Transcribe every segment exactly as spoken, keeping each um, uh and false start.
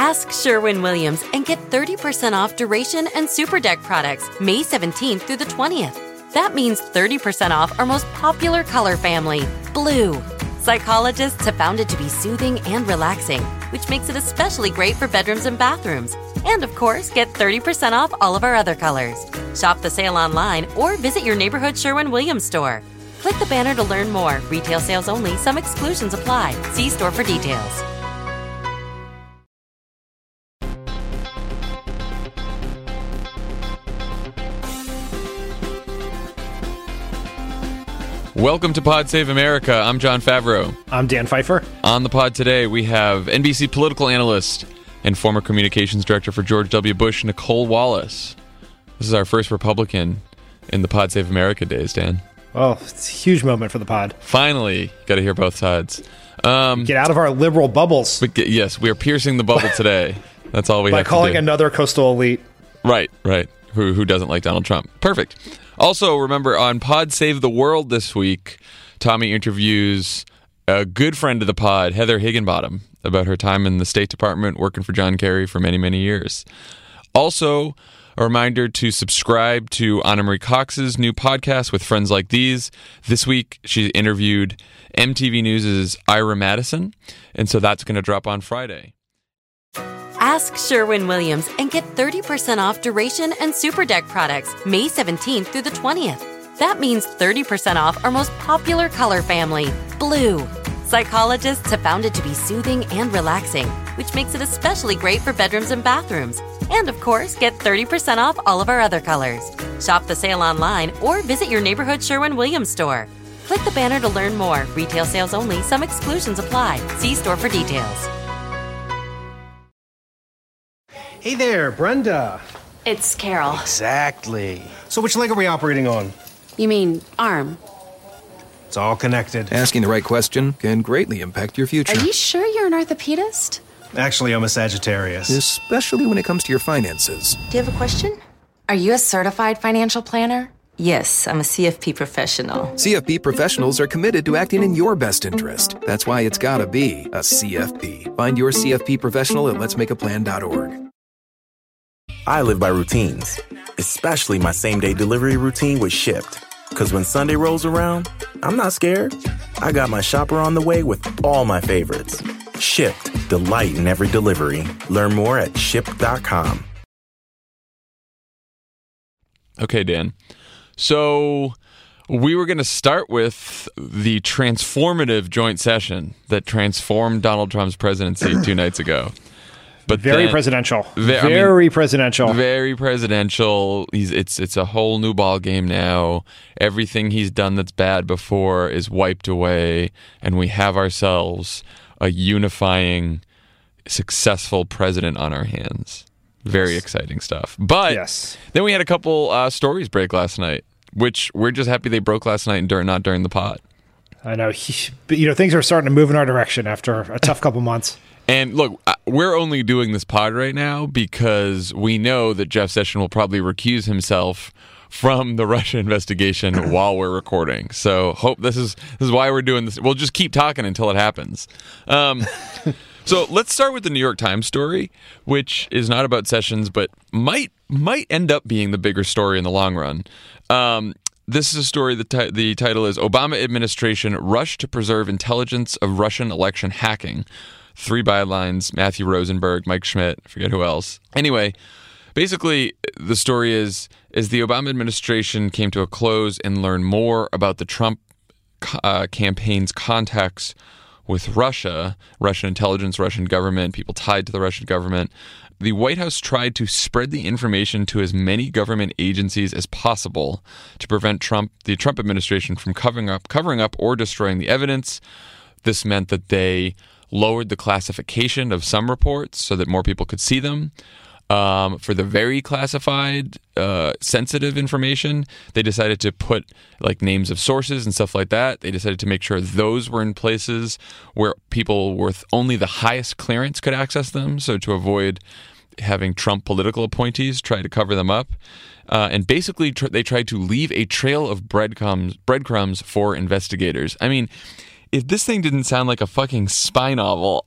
Ask Sherwin-Williams and get thirty percent off Duration and Super Deck products May seventeenth through the twentieth. That means thirty percent off our most popular color family, blue. Psychologists have found it to be soothing and relaxing, which makes it especially great for bedrooms and bathrooms. And of course, get thirty percent off all of our other colors. Shop the sale online or visit your neighborhood Sherwin-Williams store. Click the banner to learn more. Retail sales only. Some exclusions apply. See store for details. Welcome to Pod Save America. I'm John Favreau. I'm Dan Pfeiffer. On the pod today, we have N B C political analyst and former communications director for George W. Bush, Nicole Wallace. This is our first Republican in the Pod Save America days, Dan. Oh, it's a huge moment for the pod. Finally, got to hear both sides. Um, Get out of our liberal bubbles. But get, yes, we are piercing the bubble today. That's all we By have to do. calling another coastal elite. Right, right. Who, who doesn't like Donald Trump? Perfect. Also, remember, on Pod Save the World this week, Tommy interviews a good friend of the pod, Heather Higginbottom, about her time in the State Department working for John Kerry for many, many years. Also, a reminder to subscribe to Anna Marie Cox's new podcast, With Friends Like These. This week, she interviewed M T V News' Ira Madison, and so that's going to drop on Friday. Ask Sherwin-Williams and get thirty percent off Duration and Super Deck products May seventeenth through the twentieth. That means thirty percent off our most popular color family, blue. Psychologists have found it to be soothing and relaxing, which makes it especially great for bedrooms and bathrooms. And of course, get thirty percent off all of our other colors. Shop the sale online or visit your neighborhood Sherwin-Williams store. Click the banner to learn more. Retail sales only. Some exclusions apply. See store for details. Hey there, Brenda. It's Carol. Exactly. So which leg are we operating on? You mean arm? It's all connected. Asking the right question can greatly impact your future. Are you sure you're an orthopedist? Actually, I'm a Sagittarius. Especially when it comes to your finances. Do you have a question? Are you a certified financial planner? Yes, I'm a C F P professional. C F P professionals are committed to acting in your best interest. That's why it's gotta be a C F P. Find your C F P professional at lets make a plan dot org. I live by routines, especially my same-day delivery routine with Shipt. Because when Sunday rolls around, I'm not scared. I got my shopper on the way with all my favorites. Shipt, delight in every delivery. Learn more at shipt dot com. Okay, Dan. So we were going to start with the transformative joint session that transformed Donald Trump's presidency two nights ago. But very then, presidential. Ve- very I mean, presidential. Very presidential. He's it's it's a whole new ball game now. Everything he's done that's bad before is wiped away, and we have ourselves a unifying, successful president on our hands. Very yes. exciting stuff. But yes. then we had a couple uh, stories break last night, which we're just happy they broke last night and dur- not during the pod. I know. He, but, you know, things are starting to move in our direction after a tough couple months. And look, we're only doing this pod right now because we know that Jeff Sessions will probably recuse himself from the Russia investigation while we're recording. So hope this is this is why we're doing this. We'll just keep talking until it happens. Um, so let's start with the New York Times story, which is not about Sessions, but might might end up being the bigger story in the long run. Um, This is a story, the, ti- the title is Obama Administration Rushed to Preserve Intelligence of Russian Election Hacking. Three bylines, Matthew Rosenberg, Mike Schmidt, I forget who else. Anyway, basically the story is, is the Obama administration came to a close and learned more about the Trump uh, campaign's contacts with Russia, Russian intelligence, Russian government, people tied to the Russian government. The White House tried to spread the information to as many government agencies as possible to prevent Trump, the Trump administration from covering up, covering up or destroying the evidence. This meant that they lowered the classification of some reports so that more people could see them. Um, for the very classified, uh, sensitive information, they decided to put like names of sources and stuff like that. They decided to make sure those were in places where people with only the highest clearance could access them. So to avoid having Trump political appointees try to cover them up. Uh, and basically tr- they tried to leave a trail of breadcrumbs, breadcrumbs for investigators. I mean, if this thing didn't sound like a fucking spy novel,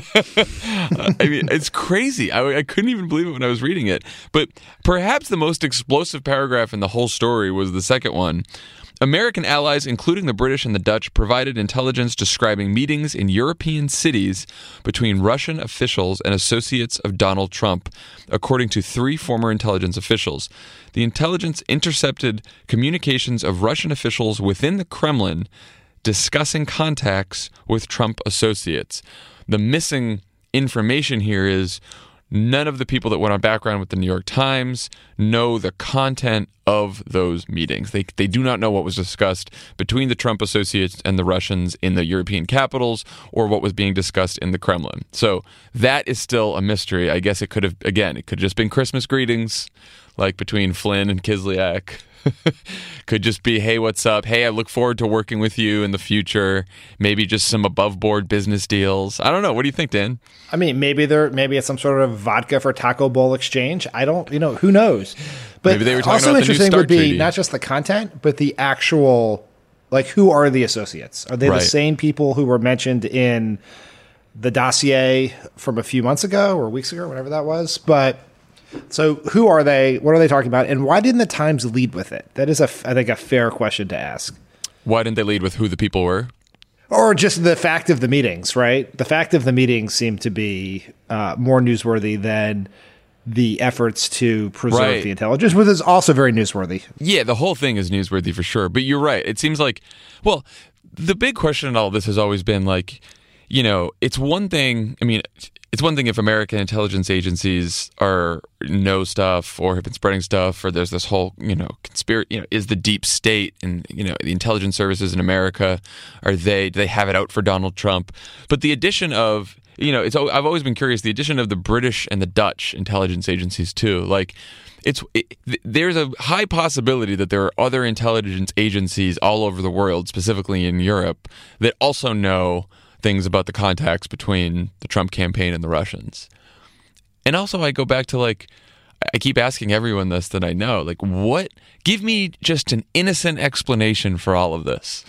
I mean, it's crazy. I, I couldn't even believe it when I was reading it. But perhaps the most explosive paragraph in the whole story was the second one. American allies, including the British and the Dutch, provided intelligence describing meetings in European cities between Russian officials and associates of Donald Trump, according to three former intelligence officials. The intelligence intercepted communications of Russian officials within the Kremlin discussing contacts with Trump associates. The missing information here is none of the people that went on background with the New York Times know the content of those meetings. They they do not know what was discussed between the Trump associates and the Russians in the European capitals or what was being discussed in the Kremlin. So that is still a mystery. I guess it could have, again, it could have just been Christmas greetings, like between Flynn and Kislyak. Could just be, hey, what's up? Hey, I look forward to working with you in the future. Maybe just some above board business deals. I don't know. What do you think, Dan? I mean, maybe there, maybe it's some sort of vodka for taco bowl exchange. I don't, you know, who knows? But maybe they were talking also about the new interesting START would be treaty. Not just the content, but the actual, like, who are the associates? Are they Right. the same people who were mentioned in the dossier from a few months ago or weeks ago, whatever that was? But so who are they? What are they talking about? And why didn't the Times lead with it? That is, a, I think, a fair question to ask. Why didn't they lead with who the people were? Or just the fact of the meetings, right? The fact of the meetings seemed to be uh, more newsworthy than the efforts to preserve Right. the intelligence, which is also very newsworthy. Yeah, the whole thing is newsworthy for sure. But you're right. It seems like, well, the big question in all of this has always been like, you know, it's one thing. I mean, it's one thing if American intelligence agencies are know stuff or have been spreading stuff, or there's this whole, you know, conspiracy, you know, is the deep state and, you know, the intelligence services in America, are they, do they have it out for Donald Trump? But the addition of, you know, it's, I've always been curious, the addition of the British and the Dutch intelligence agencies too, like, it's it, there's a high possibility that there are other intelligence agencies all over the world, specifically in Europe, that also know things about the contacts between the Trump campaign and the Russians. And also I go back to, like, I keep asking everyone this that I know, like, what, give me just an innocent explanation for all of this.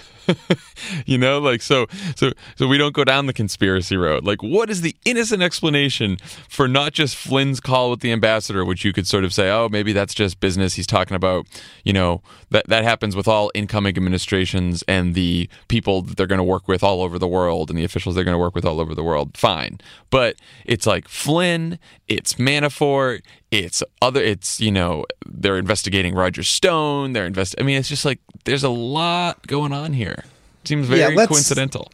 You know, like, so so so we don't go down the conspiracy road. Like, what is the innocent explanation for not just Flynn's call with the ambassador, which you could sort of say, oh, maybe that's just business. He's talking about, you know, that that happens with all incoming administrations and the people that they're going to work with all over the world and the officials they're going to work with all over the world. Fine. But it's like Flynn, it's Manafort, it's other, it's, you know, they're investigating Roger Stone. They're invest. I mean, it's just like, there's a lot going on here. Seems very Yeah, let's- coincidental.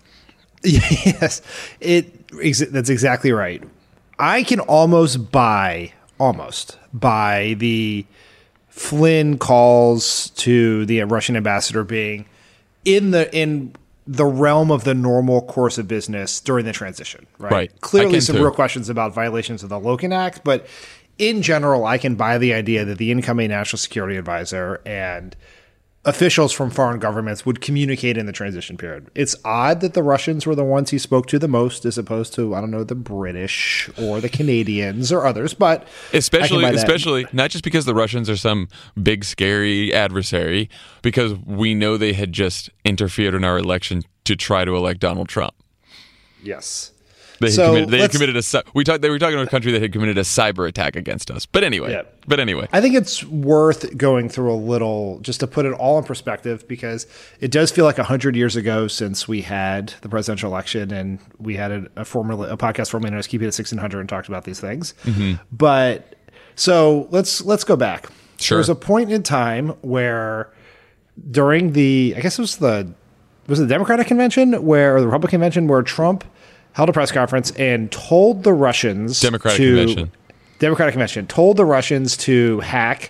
Yes, it. Ex- that's exactly right. I can almost buy, almost buy the Flynn calls to the Russian ambassador being in the in the realm of the normal course of business during the transition. Right. Right. I Clearly, can some too. real questions about violations of the Logan Act, but in general, I can buy the idea that the incoming national security advisor and officials from foreign governments would communicate in the transition period. It's odd that the Russians were the ones he spoke to the most, as opposed to, I don't know, the British or the Canadians or others. But I can Especially, buy that. especially not just because the Russians are some big scary adversary, because we know they had just interfered in our election to try to elect Donald Trump. Yes. They had So, committed, they had let's- committed a cy- we talked. They were talking about a country that had committed a cyber attack against us. But anyway, Yeah. but anyway, I think it's worth going through a little just to put it all in perspective, because it does feel like a hundred years ago since we had the presidential election, and we had a, a formerly a podcast formerly known as Keep It at sixteen hundred and talked about these things. Mm-hmm. But so let's let's go back. Sure. There was a point in time where during the I guess it was the was it the Democratic convention where or the Republican convention where Trump held a press conference and told the Russians Democratic to, convention. Democratic convention told the Russians to hack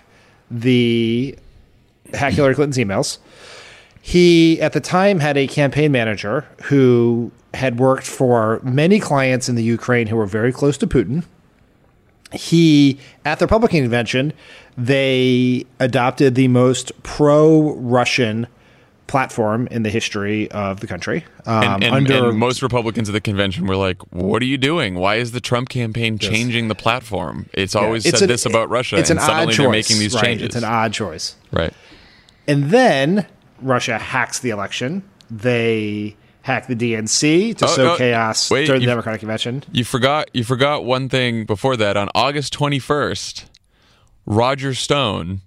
the hack Hillary Clinton's emails. He at the time had a campaign manager who had worked for many clients in the Ukraine who were very close to Putin. He at the Republican convention, they adopted the most pro-Russian platform in the history of the country. Um, and, and, under and most Republicans at the convention were like, "What are you doing? Why is the Trump campaign changing the platform? It's always it's said an- this about Russia, It's and an odd suddenly choice, they're making these right? changes." It's an odd choice. Right. And then Russia hacks the election. They hack the D N C to Oh, sow no, chaos wait, during the you- Democratic Convention. You forgot you forgot one thing before that. On August twenty-first, Roger Stone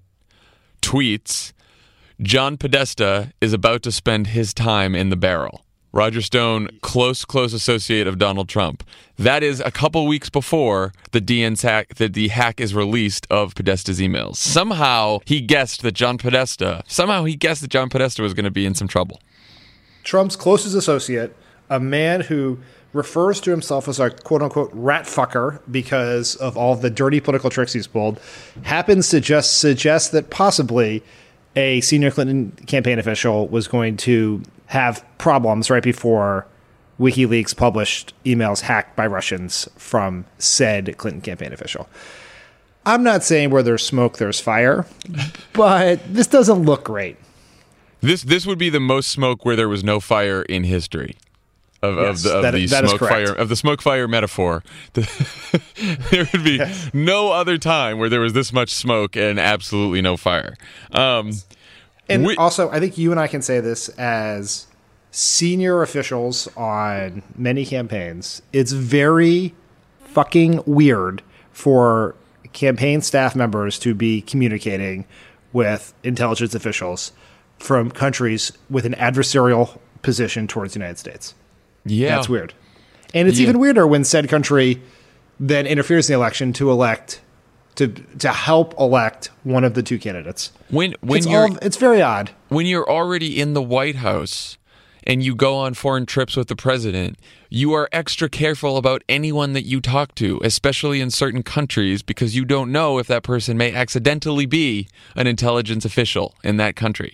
tweets, John Podesta is about to spend his time in the barrel. Roger Stone, close, close associate of Donald Trump. That is a couple weeks before the D N C hack, the, the hack is released of Podesta's emails. Somehow he guessed that John Podesta, somehow he guessed that John Podesta was going to be in some trouble. Trump's closest associate, a man who refers to himself as a quote-unquote rat fucker because of all the dirty political tricks he's pulled, happens to just suggest that possibly a senior Clinton campaign official was going to have problems right before WikiLeaks published emails hacked by Russians from said Clinton campaign official. I'm not saying where there's smoke, there's fire, but this doesn't look great. This this would be the most smoke where there was no fire in history. Of, Yes, of the, of that- the that is smoke correct. fire of the smoke fire metaphor, The- there would be Yes. no other time where there was this much smoke and absolutely no fire. Um, And we- also, I think you and I can say this as senior officials on many campaigns. It's very fucking weird for campaign staff members to be communicating with intelligence officials from countries with an adversarial position towards the United States. yeah, That's weird. And it's Yeah. even weirder when said country then interferes in the election to elect to to help elect one of the two candidates. When when it's you're all, it's very odd. when you're already in the White House and you go on foreign trips with the president, you are extra careful about anyone that you talk to, especially in certain countries, because you don't know if that person may accidentally be an intelligence official in that country.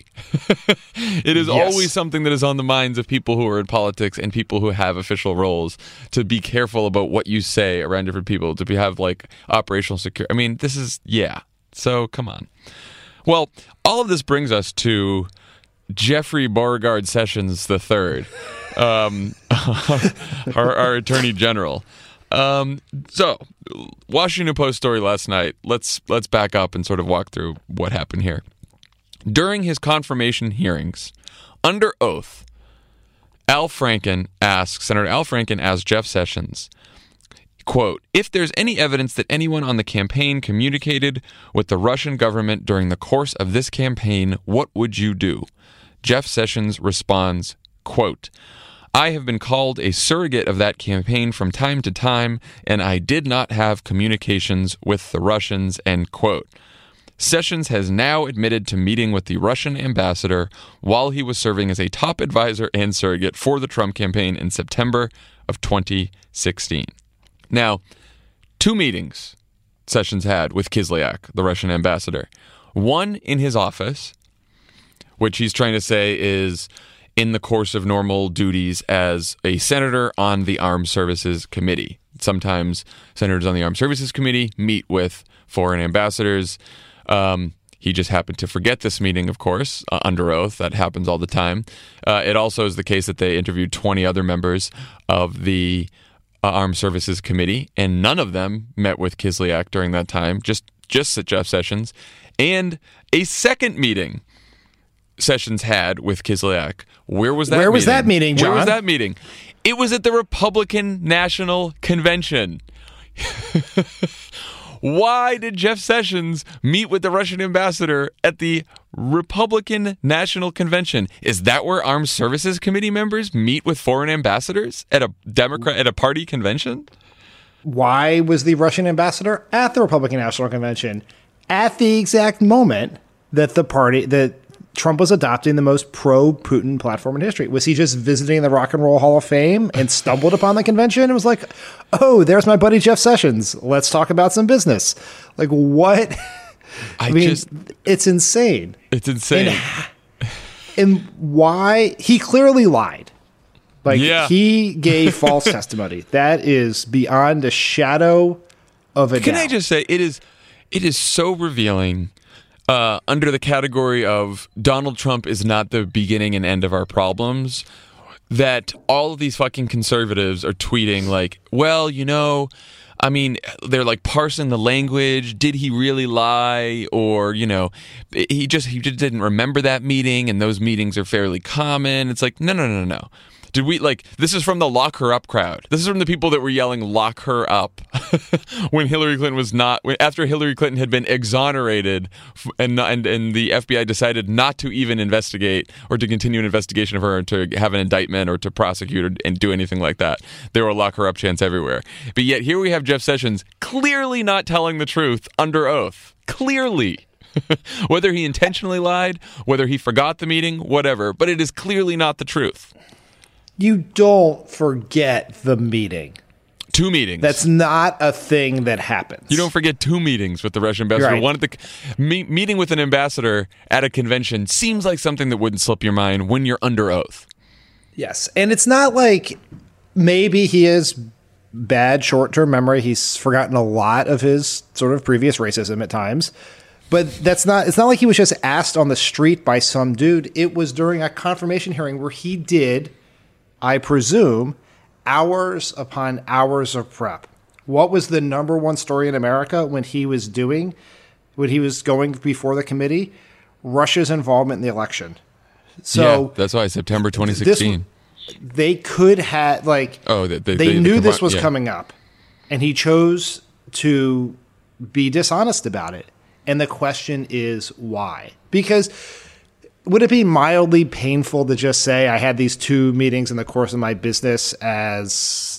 It is Yes. always something that is on the minds of people who are in politics and people who have official roles to be careful about what you say around different people, to be, have like operational security. I mean, this is, yeah. So come on. Well, all of this brings us to Jeffrey Beauregard Sessions the third, um, our, our Attorney General. Um, so, Washington Post story last night. Let's let's back up and sort of walk through what happened here. During his confirmation hearings, under oath, Al Franken asked Senator Al Franken asked Jeff Sessions, quote, if there's any evidence that anyone on the campaign communicated with the Russian government during the course of this campaign, what would you do? Jeff Sessions responds, quote, I have been called a surrogate of that campaign from time to time, and I did not have communications with the Russians, end quote. Sessions has now admitted to meeting with the Russian ambassador while he was serving as a top advisor and surrogate for the Trump campaign in September of twenty sixteen. Now, two meetings Sessions had with Kislyak, the Russian ambassador. One in his office, which he's trying to say is in the course of normal duties as a senator on the Armed Services Committee. Sometimes senators on the Armed Services Committee meet with foreign ambassadors. Um, he just happened to forget this meeting, of course, uh, under oath. That happens all the time. Uh, it also is the case that they interviewed twenty other members of the uh, Armed Services Committee, and none of them met with Kislyak during that time, just, just Jeff Sessions. And a second meeting Sessions had with Kislyak. Where was that Where meeting? was that meeting, Where was John? that meeting? It was at the Republican National Convention. Why did Jeff Sessions meet with the Russian ambassador at the Republican National Convention? Is that where Armed Services Committee members meet with foreign ambassadors at a Democrat at a party convention? Why was the Russian ambassador at the Republican National Convention at the exact moment that the party that Trump was adopting the most pro-Putin platform in history? Was he just visiting the Rock and Roll Hall of Fame and stumbled upon the convention and was like, oh, there's my buddy Jeff Sessions. Let's talk about some business. Like, what? I, I mean, just it's insane. it's insane. And, and why? He clearly lied. Like, Yeah. he gave false testimony. That is beyond a shadow of a Can doubt. I just say it is it is so revealing uh, under the category of Donald Trump is not the beginning and end of our problems, that all of these fucking conservatives are tweeting like, well, you know, I mean, they're like parsing the language. Did he really lie? Or, you know, he just he just didn't remember that meeting, and those meetings are fairly common. It's like, no, no, no, no. Did we, like, this is from the lock her up crowd. This is from the people that were yelling lock her up when Hillary Clinton was not, when, after Hillary Clinton had been exonerated and, and and the F B I decided not to even investigate or to continue an investigation of her, or to have an indictment or to prosecute or, and do anything like that. There were lock her up chants everywhere. But yet here we have Jeff Sessions clearly not telling the truth under oath. Clearly. Whether he intentionally lied, whether he forgot the meeting, whatever, but it is clearly not the truth. You don't forget the meeting. Two meetings. That's not a thing that happens. You don't forget two meetings with the Russian ambassador. Right. One at the me, meeting with an ambassador at a convention seems like something that wouldn't slip your mind when you're under oath. Yes, and it's not like maybe he has bad short-term memory. He's forgotten a lot of his sort of previous racism at times. But that's not, it's not like he was just asked on the street by some dude. It was during a confirmation hearing where he did, I presume, hours upon hours of prep. What was the number one story in America when he was doing, when he was going before the committee? Russia's involvement in the election. So yeah, that's why September twenty sixteen. This, they could have, like, oh, they, they, they, they knew the, this was yeah. coming up, and he chose to be dishonest about it. And the question is why? Because would it be mildly painful to just say I had these two meetings in the course of my business as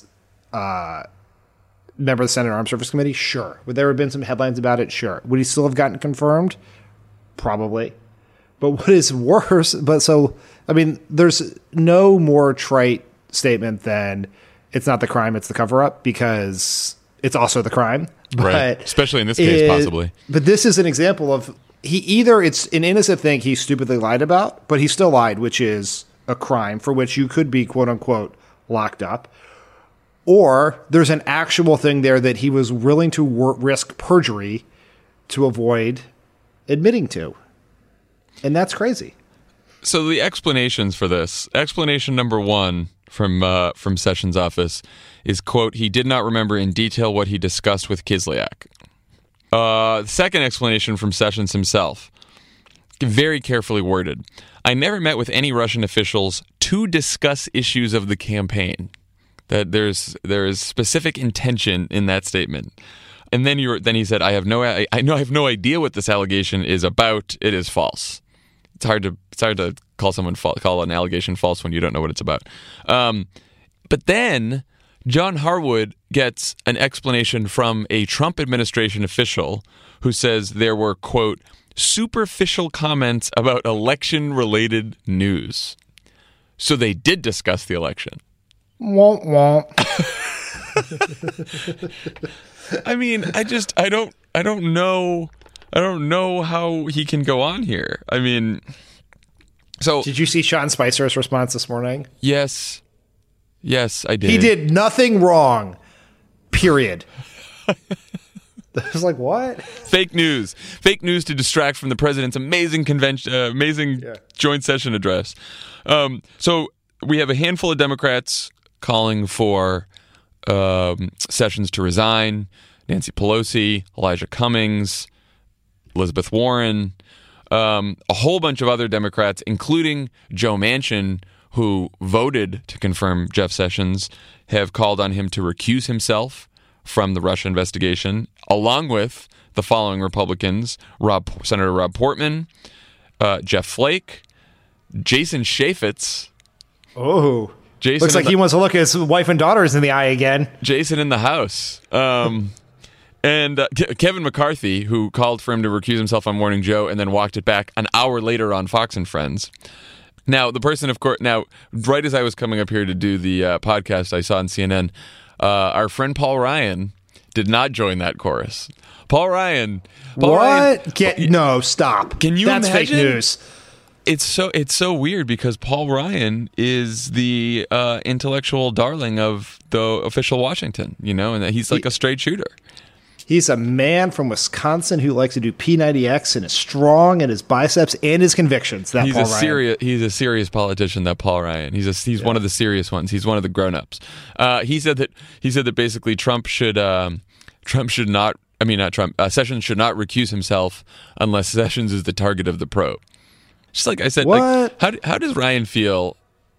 a member of the Senate Armed Services Committee? Sure. Would there have been some headlines about it? Sure. Would he still have gotten confirmed? Probably. But what is worse, but so, I mean, there's no more trite statement than it's not the crime, it's the cover-up, because it's also the crime. Right. But especially in this case, it, possibly. But this is an example of he either it's an innocent thing he stupidly lied about, but he still lied, which is a crime for which you could be, quote unquote, locked up. Or there's an actual thing there that he was willing to wor- risk perjury to avoid admitting to. And that's crazy. So the explanations for this, explanation number one from uh, from Sessions' office is, quote, he did not remember in detail what he discussed with Kislyak. Uh, the second explanation from Sessions himself, very carefully worded. I never met with any Russian officials to discuss issues of the campaign. That there's there is specific intention in that statement. And then you then he said, I have no I, I know I have no idea what this allegation is about. It is false. It's hard to it's hard to call someone fa- call an allegation false when you don't know what it's about. Um, but then John Harwood gets an explanation from a Trump administration official who says there were, quote, superficial comments about election-related news. So they did discuss the election. Womp womp. I mean, I just I don't I don't know I don't know how he can go on here. I mean, so did you see Sean Spicer's response this morning? Yes. Yes, I did. He did nothing wrong. Period. I was like, what? Fake news. Fake news to distract from the president's amazing convention, uh, amazing yeah. joint session address. Um, so we have a handful of Democrats calling for um, Sessions to resign. Nancy Pelosi, Elijah Cummings, Elizabeth Warren, um, a whole bunch of other Democrats, including Joe Manchin, who voted to confirm Jeff Sessions, have called on him to recuse himself from the Russia investigation, along with the following Republicans: Rob, Senator Rob Portman, uh, Jeff Flake, Jason Chaffetz. Oh, Jason looks like the, he wants to look his wife and daughters in the eye again. Jason in the House. Um, and uh, Ke- Kevin McCarthy, who called for him to recuse himself on Morning Joe and then walked it back an hour later on Fox and Friends. Now, the person, of course, now, right as I was coming up here to do the uh, podcast I saw on C N N, uh, our friend Paul Ryan did not join that chorus. Paul Ryan. Paul what? Ryan, Get, no, stop. Can you That's imagine? fake news. It's so it's so weird because Paul Ryan is the uh, intellectual darling of the official Washington, you know, and he's like he, a straight shooter. He's a man from Wisconsin who likes to do P ninety X and is strong in his biceps and his convictions. That he's Paul a Ryan. serious he's a serious politician. That Paul Ryan. He's a, he's yeah. one of the serious ones. He's one of the grown-ups. Uh, he said that he said that basically Trump should um, Trump should not. I mean, not Trump. Uh, Sessions should not recuse himself unless Sessions is the target of the probe. Just like I said, what? like, how how does Ryan feel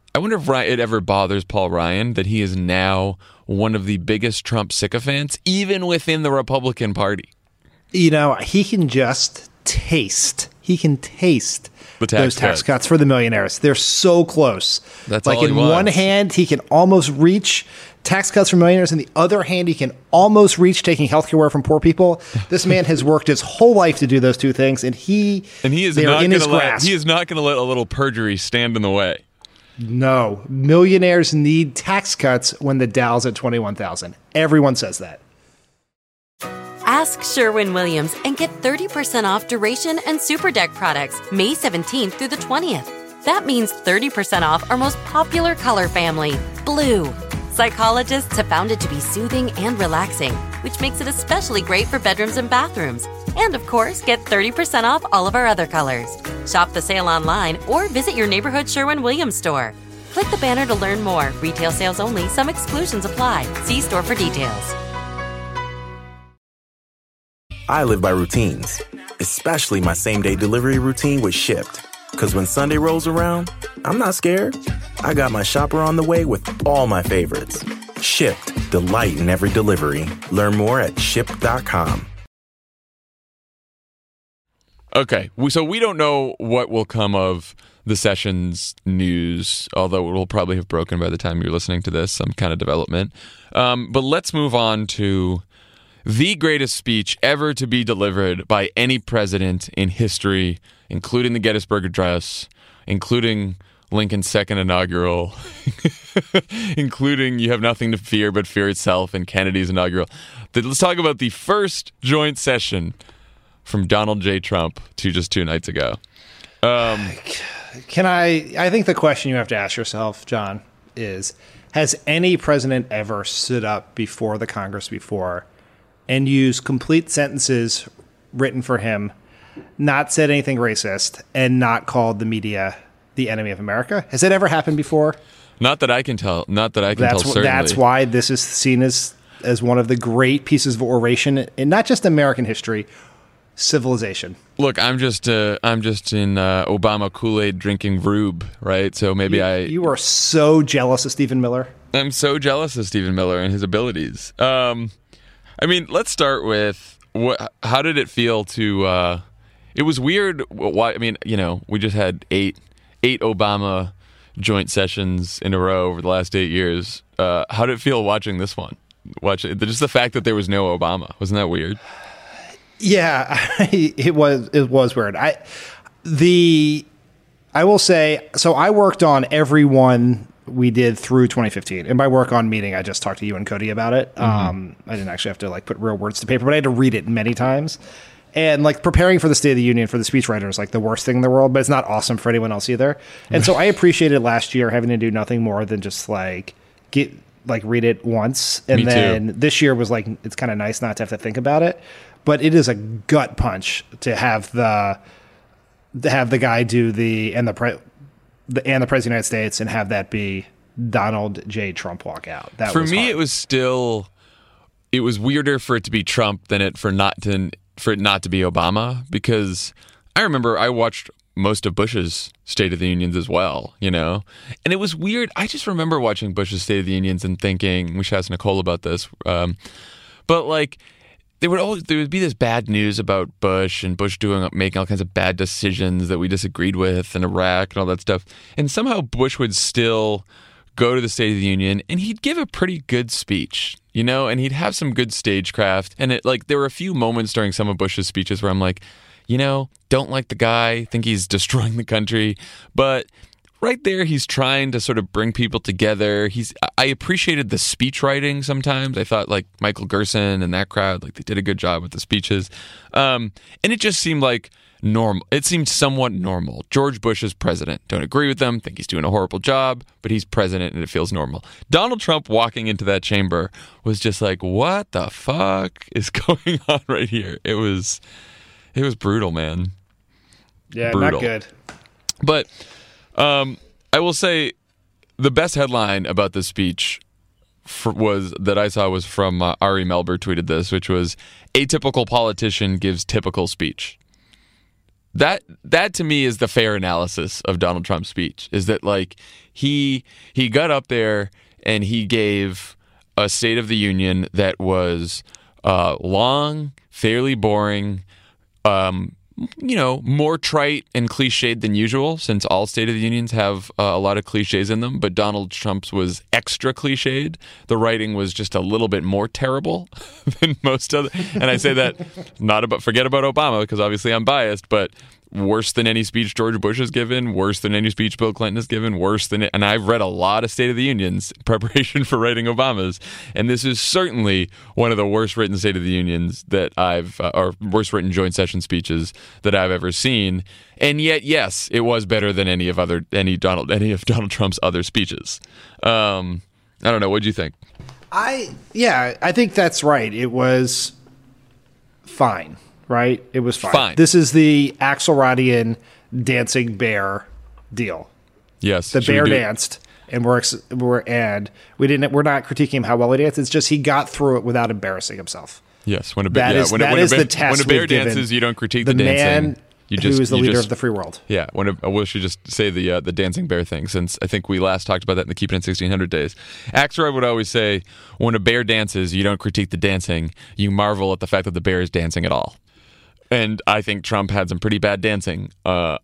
I wonder if Ryan, it ever bothers Paul Ryan that he is now one of the biggest Trump sycophants, even within the Republican Party. You know, he can just taste. He can taste the tax those tax cuts. cuts for the millionaires. They're so close. That's like all he in wants. one hand, he can almost reach tax cuts for millionaires. In the other hand, he can almost reach taking healthcare away from poor people. This man has worked his whole life to do those two things, and he and he is they are not in going his to let grasp. he is not going to let a little perjury stand in the way. No, millionaires need tax cuts when the Dow's at twenty-one thousand. Everyone says that. Ask Sherwin-Williams and get thirty percent off Duration and Super Deck products May seventeenth through the twentieth. That means thirty percent off our most popular color family, blue. Psychologists have found it to be soothing and relaxing, which makes it especially great for bedrooms and bathrooms. And of course, get thirty percent off all of our other colors. Shop the sale online or visit your neighborhood Sherwin-Williams store. Click the banner to learn more. Retail sales only. Some exclusions apply. See store for details. I live by routines, especially my same-day delivery routine with Shipt. Because when Sunday rolls around, I'm not scared. I got my shopper on the way with all my favorites. Shipt, delight in every delivery. Learn more at shipt dot com. Okay, we, so we don't know what will come of the Sessions news, although it will probably have broken by the time you're listening to this, some kind of development. Um, but let's move on to the greatest speech ever to be delivered by any president in history, including the Gettysburg Address, including Lincoln's second inaugural, including You Have Nothing to Fear But Fear Itself, and Kennedy's inaugural. Let's talk about the first joint session from Donald J. Trump to just two nights ago. Um, Can I? I think the question you have to ask yourself, John, is: has any president ever stood up before the Congress before and used complete sentences written for him, not said anything racist, and not called the media the enemy of America? Has that ever happened before? Not that I can tell. Not that I can That's tell. wh- Certainly, that's why this is seen as as one of the great pieces of oration in not just American history, civilization. Look, I'm just uh, I'm just in uh, Obama Kool-Aid drinking Vroob, right? So maybe You, I you are so jealous of Stephen Miller. I'm so jealous of Stephen Miller and his abilities. Um, I mean, let's start with what. How did it feel to? Uh, it was weird. Why? I mean, you know, we just had eight eight Obama joint sessions in a row over the last eight years. Uh, how did it feel watching this one? Watch just the fact that there was no Obama. Wasn't that weird? Yeah, it was it was weird. I the I will say so. I worked on every one we did through twenty fifteen, and by work on meeting, I just talked to you and Cody about it. Mm-hmm. Um, I didn't actually have to like put real words to paper, but I had to read it many times. And like preparing for the State of the Union for the speechwriter is like the worst thing in the world, but it's not awesome for anyone else either. And so I appreciated last year having to do nothing more than just like get like read it once, and Me then too. this year was like it's kind of nice not to have to think about it. But it is a gut punch to have the to have the guy do the and the pre, the and the president of the United States and have that be Donald J. Trump walk out. That For was me, hard. it was still it was weirder for it to be Trump than it for not to for it not to be Obama, because I remember I watched most of Bush's State of the Unions as well, you know, and it was weird. I just remember watching Bush's State of the Unions and thinking, we should ask Nicole about this, um, but like. There would always there would be this bad news about Bush and Bush doing making all kinds of bad decisions that we disagreed with in Iraq and all that stuff. And somehow Bush would still go to the State of the Union and he'd give a pretty good speech, you know, and he'd have some good stagecraft. And it like there were a few moments during some of Bush's speeches where I'm like, you know, don't like the guy, think he's destroying the country, but right there, he's trying to sort of bring people together. He's. I appreciated the speech writing sometimes. I thought like Michael Gerson and that crowd, like they did a good job with the speeches. Um, and it just seemed like normal. It seemed somewhat normal. George Bush is president. Don't agree with him. Think he's doing a horrible job, but he's president and it feels normal. Donald Trump walking into that chamber was just like, what the fuck is going on right here? It was, it was brutal, man. yeah, brutal. not good. But um, I will say the best headline about this speech for, was that I saw was from uh, Ari Melber tweeted this, which was atypical politician gives typical speech. That that to me is the fair analysis of Donald Trump's speech, is that like he he got up there and he gave a State of the Union that was uh, long, fairly boring, um, you know, more trite and cliched than usual, since all State of the Unions have uh, a lot of cliches in them. But Donald Trump's was extra cliched. The writing was just a little bit more terrible than most other. And I say that not about forget about Obama, because obviously I'm biased, but worse than any speech George Bush has given, worse than any speech Bill Clinton has given, worse than it. And I've read a lot of State of the Unions in preparation for writing Obama's, and this is certainly one of the worst written State of the Unions that I've, uh, or worst written joint session speeches that I've ever seen. And yet, yes, it was better than any of other any Donald any of Donald Trump's other speeches. Um, I don't know. What do you think? I yeah, I think that's right. It was fine. Right? It was fine. Fine. This is the Axelrodian dancing bear deal. Yes. The Should bear we do- danced, and we're, ex- we're and we didn't. We're not critiquing him how well he danced. It's just he got through it without embarrassing himself. Yes. When a bear, That yeah, is when a, that when a is bear, the test when a bear we've given dances, you don't critique the the, dancing. man You just, who is the you leader just, of the free world. Yeah, when a, we should just say the uh, the dancing bear thing, since I think we last talked about that in the Keep It in sixteen hundred days. Axelrod would always say, when a bear dances, you don't critique the dancing, you marvel at the fact that the bear is dancing at all. And I think Trump had some pretty bad dancing uh,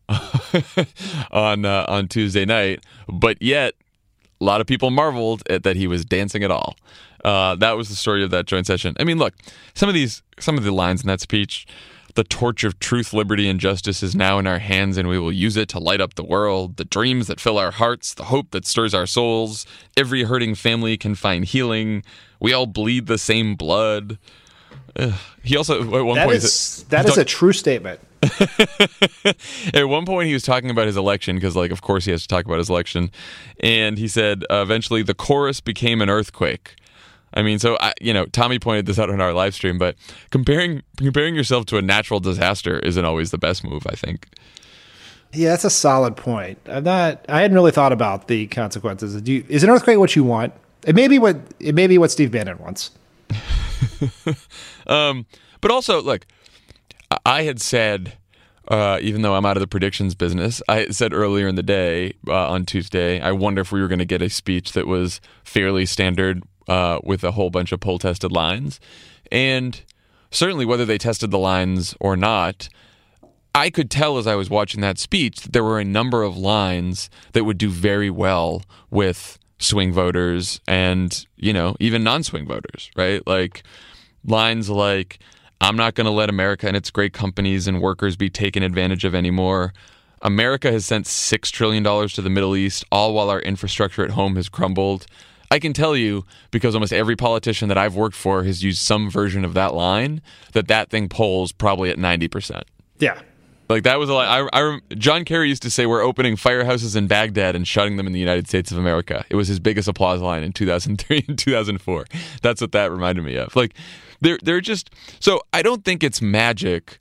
on uh, on Tuesday night, but yet a lot of people marveled at that he was dancing at all. Uh, that was the story of that joint session. I mean, look, some of these, some of the lines in that speech. The torch of truth, liberty, and justice is now in our hands, and we will use it to light up the world. The dreams that fill our hearts, the hope that stirs our souls. Every hurting family can find healing. We all bleed the same blood. Ugh. He also, at one That point, is that is a true statement. at one point, he was talking about his election, because, like, of course, he has to talk about his election. And he said, uh, eventually, the chorus became an earthquake. I mean, so, I, you know, Tommy pointed this out on our live stream, but comparing comparing yourself to a natural disaster isn't always the best move, I think. Yeah, that's a solid point. I'm not. I hadn't really thought about the consequences. Do you, is an earthquake what you want? It may be what it may be what Steve Bannon wants. um, but also, look, I had said, uh, even though I'm out of the predictions business, I had said earlier in the day uh, on Tuesday, I wonder if we were going to get a speech that was fairly standard. Uh, with a whole bunch of poll tested lines. And certainly whether they tested the lines or not, I could tell as I was watching that speech that there were a number of lines that would do very well with swing voters and, you know, even non-swing voters, right? Like lines like, I'm not going to let America and its great companies and workers be taken advantage of anymore. America has sent six trillion dollars to the Middle East, all while our infrastructure at home has crumbled. I can tell you, because almost every politician that I've worked for has used some version of that line, that that thing polls probably at ninety percent. Yeah. Like that was a line. I, I, John Kerry used to say, we're opening firehouses in Baghdad and shutting them in the United States of America. It was his biggest applause line in two thousand three and two thousand four. That's what that reminded me of. Like, they're, they're just... So I don't think it's magic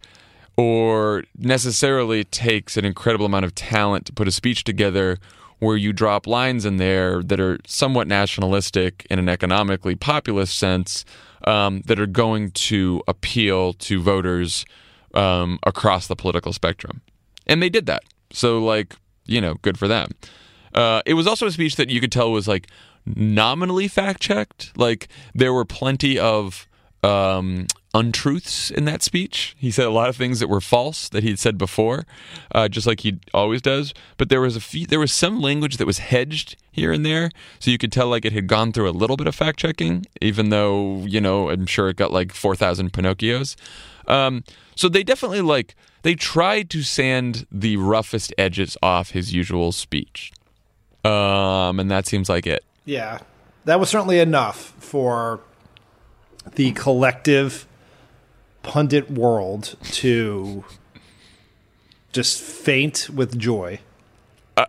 or necessarily takes an incredible amount of talent to put a speech together where you drop lines in there that are somewhat nationalistic in an economically populist sense, um, that are going to appeal to voters um, across the political spectrum. And they did that. So, like, you know, good for them. Uh, it was also a speech that you could tell was, like, nominally fact-checked. Like, there were plenty of um, untruths in that speech. He said a lot of things that were false that he had said before, uh, just like he always does. But there was a few, there was some language that was hedged here and there, so you could tell like it had gone through a little bit of fact checking, even though, you know, I'm sure it got like four thousand Pinocchios. Um, so they definitely like they tried to sand the roughest edges off his usual speech, um, and that seems like it. Yeah, that was certainly enough for the collective pundit world to just faint with joy. Uh,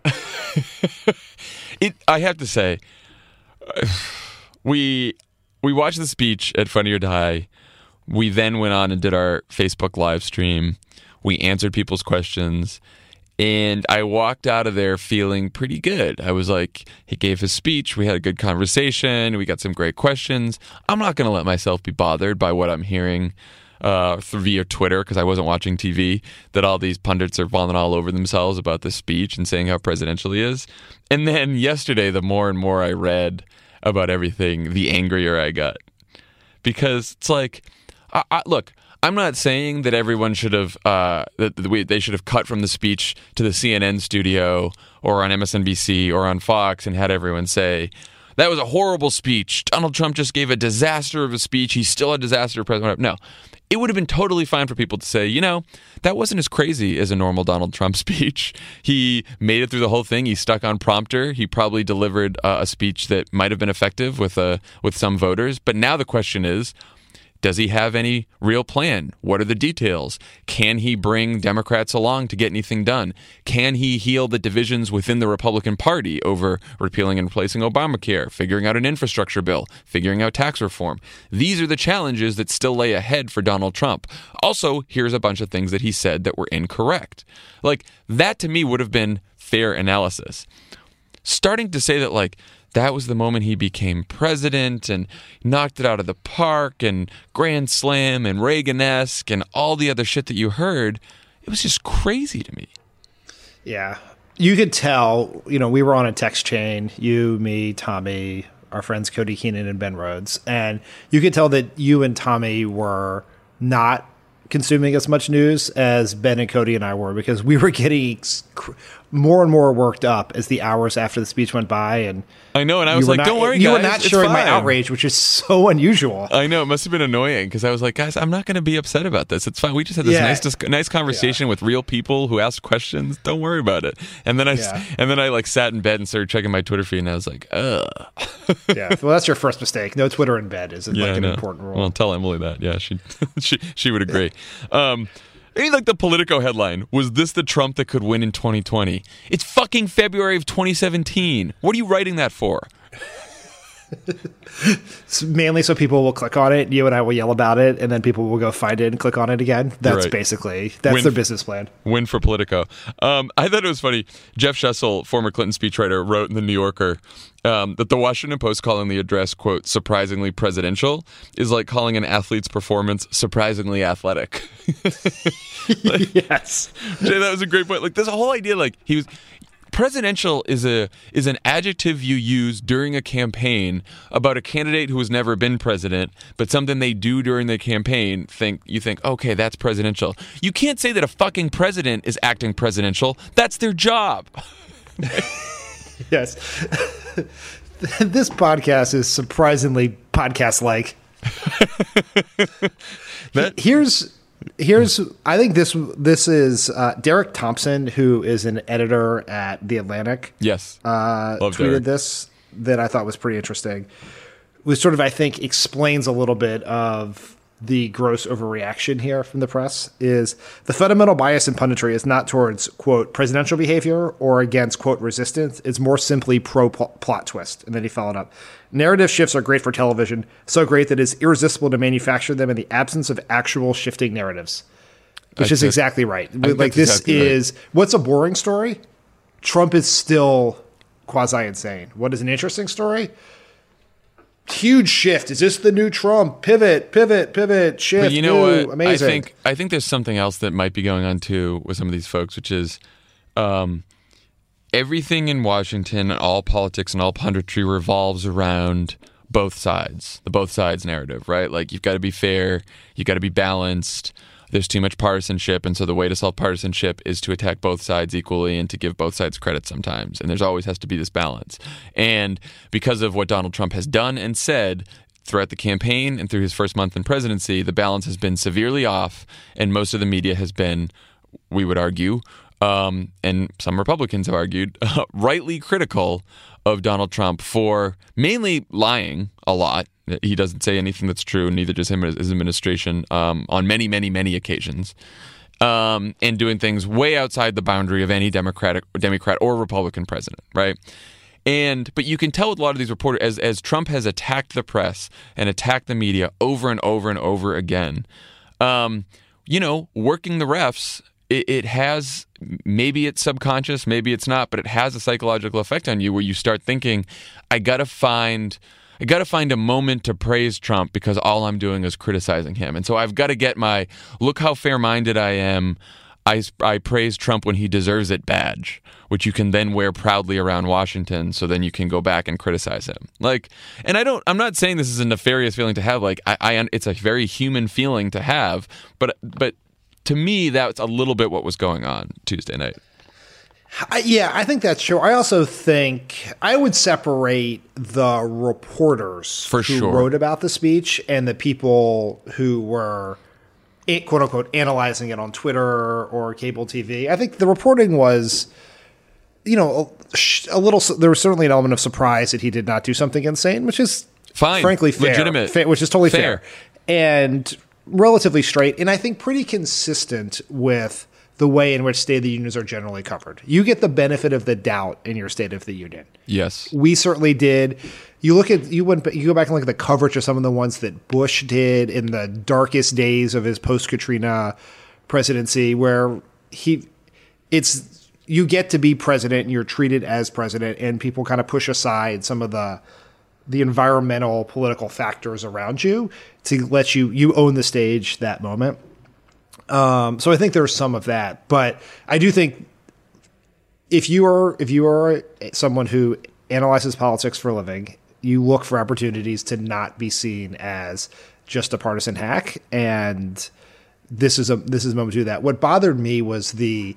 it. I have to say, uh, we we watched the speech at Funny or Die. We then went on and did our Facebook live stream. We answered people's questions, And I walked out of there feeling pretty good. I was like, he gave his speech. We had a good conversation. We got some great questions. I'm not going to let myself be bothered by what I'm hearing uh, through via Twitter, because I wasn't watching T V, that all these pundits are falling all over themselves about this speech and saying how presidential he is. And then yesterday, the more and more I read about everything, the angrier I got. Because it's like, I, I, look, I'm not saying that everyone should have, uh, that we, they should have cut from the speech to the C N N studio or on M S N B C or on Fox and had everyone say, that was a horrible speech. Donald Trump just gave a disaster of a speech. He's still a disaster president. No, it would have been totally fine for people to say, you know, that wasn't as crazy as a normal Donald Trump speech. He made it through the whole thing. He stuck on prompter. He probably delivered uh, a speech that might have been effective with uh, with some voters. But now the question is, does he have any real plan? What are the details? Can he bring Democrats along to get anything done? Can he heal the divisions within the Republican Party over repealing and replacing Obamacare, figuring out an infrastructure bill, figuring out tax reform? These are the challenges that still lay ahead for Donald Trump. Also, here's a bunch of things that he said that were incorrect. Like, that to me would have been fair analysis. Starting to say that, like, that was the moment he became president and knocked it out of the park and Grand Slam and Reagan-esque and all the other shit that you heard, it was just crazy to me. Yeah. You could tell, you know, we were on a text chain, you, me, Tommy, our friends Cody Keenan and Ben Rhodes, and you could tell that you and Tommy were not consuming as much news as Ben and Cody and I were, because we were getting more and more worked up as the hours after the speech went by. And I know, and I was like, not, don't worry, you guys. You were not it's showing fine. my outrage, which is so unusual. I know, it must have been annoying, because I was like, guys, I'm not going to be upset about this. It's fine. We just had this yeah. nice dis- nice conversation yeah. with real people who asked questions. Don't worry about it. And then I yeah. and then I like sat in bed and started checking my Twitter feed, and I was like, ugh. Yeah, well, that's your first mistake. No Twitter in bed is yeah, like an important rule. Well, tell Emily that. Yeah, she she she would agree. Um, I mean, like the Politico headline, was this the Trump that could win in twenty twenty? It's fucking February of twenty seventeen. What are you writing that for? It's mainly so people will click on it, you and I will yell about it, and then people will go find it and click on it again. That's right. Basically, that's win, their business plan. Win for Politico. Um, I thought it was funny. Jeff Schessel, former Clinton speechwriter, wrote in The New Yorker um, that the Washington Post calling the address, quote, surprisingly presidential is like calling an athlete's performance surprisingly athletic. like, yes. Jay, that was a great point. Like, this whole idea, like, he was... Presidential is a is an adjective you use during a campaign about a candidate who has never been president, but something they do during the campaign, think you think, okay, that's presidential. You can't say that a fucking president is acting presidential. That's their job. Yes. This podcast is surprisingly podcast-like. that- Here's... Here's, I think this this is uh, Derek Thompson, who is an editor at The Atlantic. Yes, uh, Love tweeted Derek. this that I thought was pretty interesting. Which sort of, I think, explains a little bit of the gross overreaction here from the press. Is the fundamental bias in punditry is not towards, quote, presidential behavior or against, quote, resistance. It's more simply pro plot twist. And then he followed up. Narrative shifts are great for television, so great that it's irresistible to manufacture them in the absence of actual shifting narratives. Which That's is it. exactly right. I think Like that's this exactly is right. What's a boring story? Trump is still quasi insane. What is an interesting story? Huge shift. Is this the new Trump? Pivot, pivot, pivot, shift. But you know new, what? Amazing. I think I think there's something else that might be going on too with some of these folks, which is um, everything in Washington, all politics and all punditry revolves around both sides, the both sides narrative, right? Like, you've got to be fair, you've got to be balanced. There's too much partisanship, and so the way to solve partisanship is to attack both sides equally and to give both sides credit sometimes. And there's always has to be this balance. And because of what Donald Trump has done and said throughout the campaign and through his first month in presidency, the balance has been severely off, and most of the media has been, we would argue, um, and some Republicans have argued, uh, rightly critical of Donald Trump for mainly lying a lot. He doesn't say anything that's true, neither does him or his administration, um, on many, many, many occasions, um, and doing things way outside the boundary of any Democratic, Democrat or Republican president, right? And but you can tell with a lot of these reporters, as as Trump has attacked the press and attacked the media over and over and over again, um, you know, working the refs it, it has, maybe it's subconscious, maybe it's not, but it has a psychological effect on you where you start thinking, I gotta find, I gotta find a moment to praise Trump because all I'm doing is criticizing him. And so I've got to get my, look how fair-minded I am. I, I praise Trump when he deserves it badge, which you can then wear proudly around Washington, so then you can go back and criticize him. Like, and I don't, I'm not saying this is a nefarious feeling to have. Like, I, I it's a very human feeling to have, but, but to me, that's a little bit what was going on Tuesday night. I, yeah, I think that's true. I also think I would separate the reporters For who sure. wrote about the speech and the people who were, quote unquote, analyzing it on Twitter or cable T V. I think the reporting was, you know, a, a little, there was certainly an element of surprise that he did not do something insane, which is Fine. frankly fair, Legitimate. fa- which is totally Fair. fair. And relatively straight, and I think pretty consistent with the way in which State of the Unions are generally covered. You get the benefit of the doubt in your State of the Union. Yes. We certainly did. You look at you went you go back and look at the coverage of some of the ones that Bush did in the darkest days of his post-Katrina presidency, where he it's you get to be president and you're treated as president, and people kind of push aside some of the the environmental political factors around you to let you you own the stage that moment. Um, so I think there's some of that, but I do think if you are if you are someone who analyzes politics for a living, you look for opportunities to not be seen as just a partisan hack, and this is a this is a moment to do that. What bothered me was the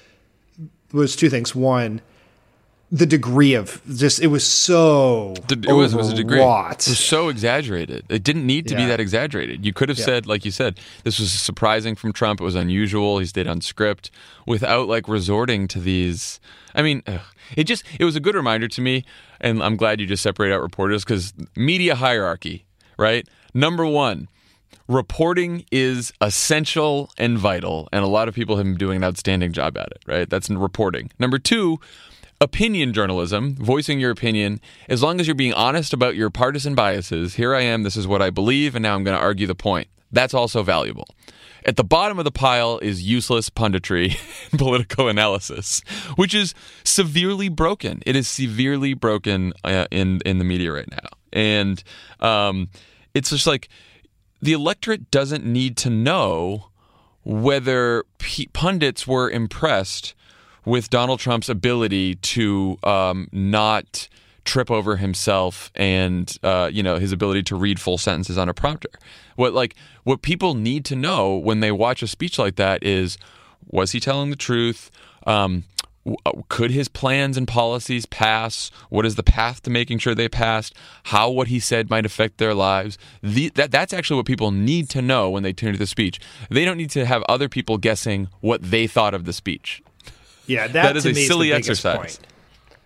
was two things. One, the degree of just it was so It was, it was a degree. It overwrought. was so exaggerated. It didn't need to be Yeah. that exaggerated. You could have Yeah. said, like you said, this was surprising from Trump. It was unusual. He stayed on script without like resorting to these. I mean, ugh. it just it was a good reminder to me, and I'm glad you just separate out reporters because media hierarchy, right? Number one, reporting is essential and vital, and a lot of people have been doing an outstanding job at it, right? That's in reporting. Number two, opinion journalism, voicing your opinion, as long as you're being honest about your partisan biases. Here I am, this is what I believe, and now I'm going to argue the point. That's also valuable. At the bottom of the pile is useless punditry and political analysis, which is severely broken. It is severely broken uh, in in the media right now. And um, it's just like the electorate doesn't need to know whether p- pundits were impressed with Donald Trump's ability to um, not trip over himself and uh, you know his ability to read full sentences on a prompter. What like what people need to know when they watch a speech like that is, was he telling the truth? Um, w- could his plans and policies pass? What is the path to making sure they passed? How what he said might affect their lives? The, that that's actually what people need to know when they tune to the speech. They don't need to have other people guessing what they thought of the speech. Yeah, that, That is to a me silly is the biggest exercise. point.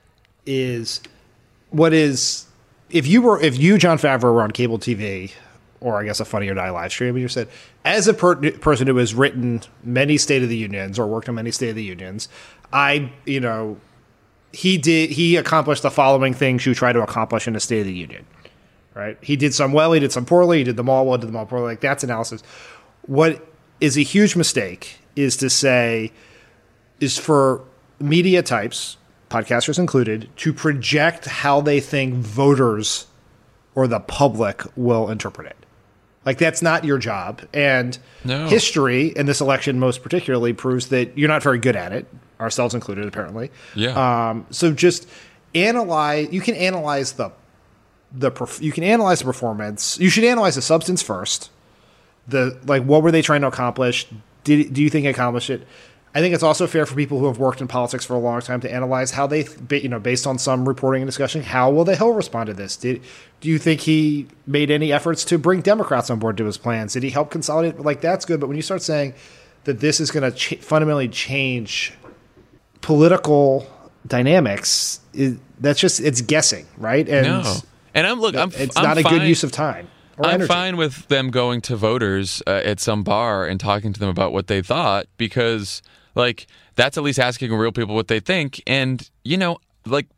Is what is if you were if you John Favreau were on cable T V, or I guess a Funny or Die live stream, and you said, as a per- person who has written many State of the Unions or worked on many State of the Unions, I you know he did he accomplished the following things you try to accomplish in a State of the Union, right? He did some well, he did some poorly, he did them all well, did them all poorly. Like that's analysis. What is a huge mistake is to say. Is for media types, podcasters included, to project how they think voters or the public will interpret it. Like, that's not your job. And No. history, in this election most particularly, proves that you're not very good at it, ourselves included, apparently. Yeah. Um, so just analyze, you can analyze the, the, perf- you can analyze the performance. You should analyze the substance first. The, like, what were they trying to accomplish? Did, do you think they accomplished it? I think it's also fair for people who have worked in politics for a long time to analyze how they, you know, based on some reporting and discussion, how will the Hill respond to this? Did do you think he made any efforts to bring Democrats on board to his plans? Did he help consolidate? Like, that's good. But when you start saying that this is going to ch- fundamentally change political dynamics, it, that's just it's guessing, right? And No. And I'm look. I'm. it's I'm not a fine. good use of time. Or I'm energy. fine with them going to voters uh, at some bar and talking to them about what they thought, because like that's at least asking real people what they think. And you know, like I'm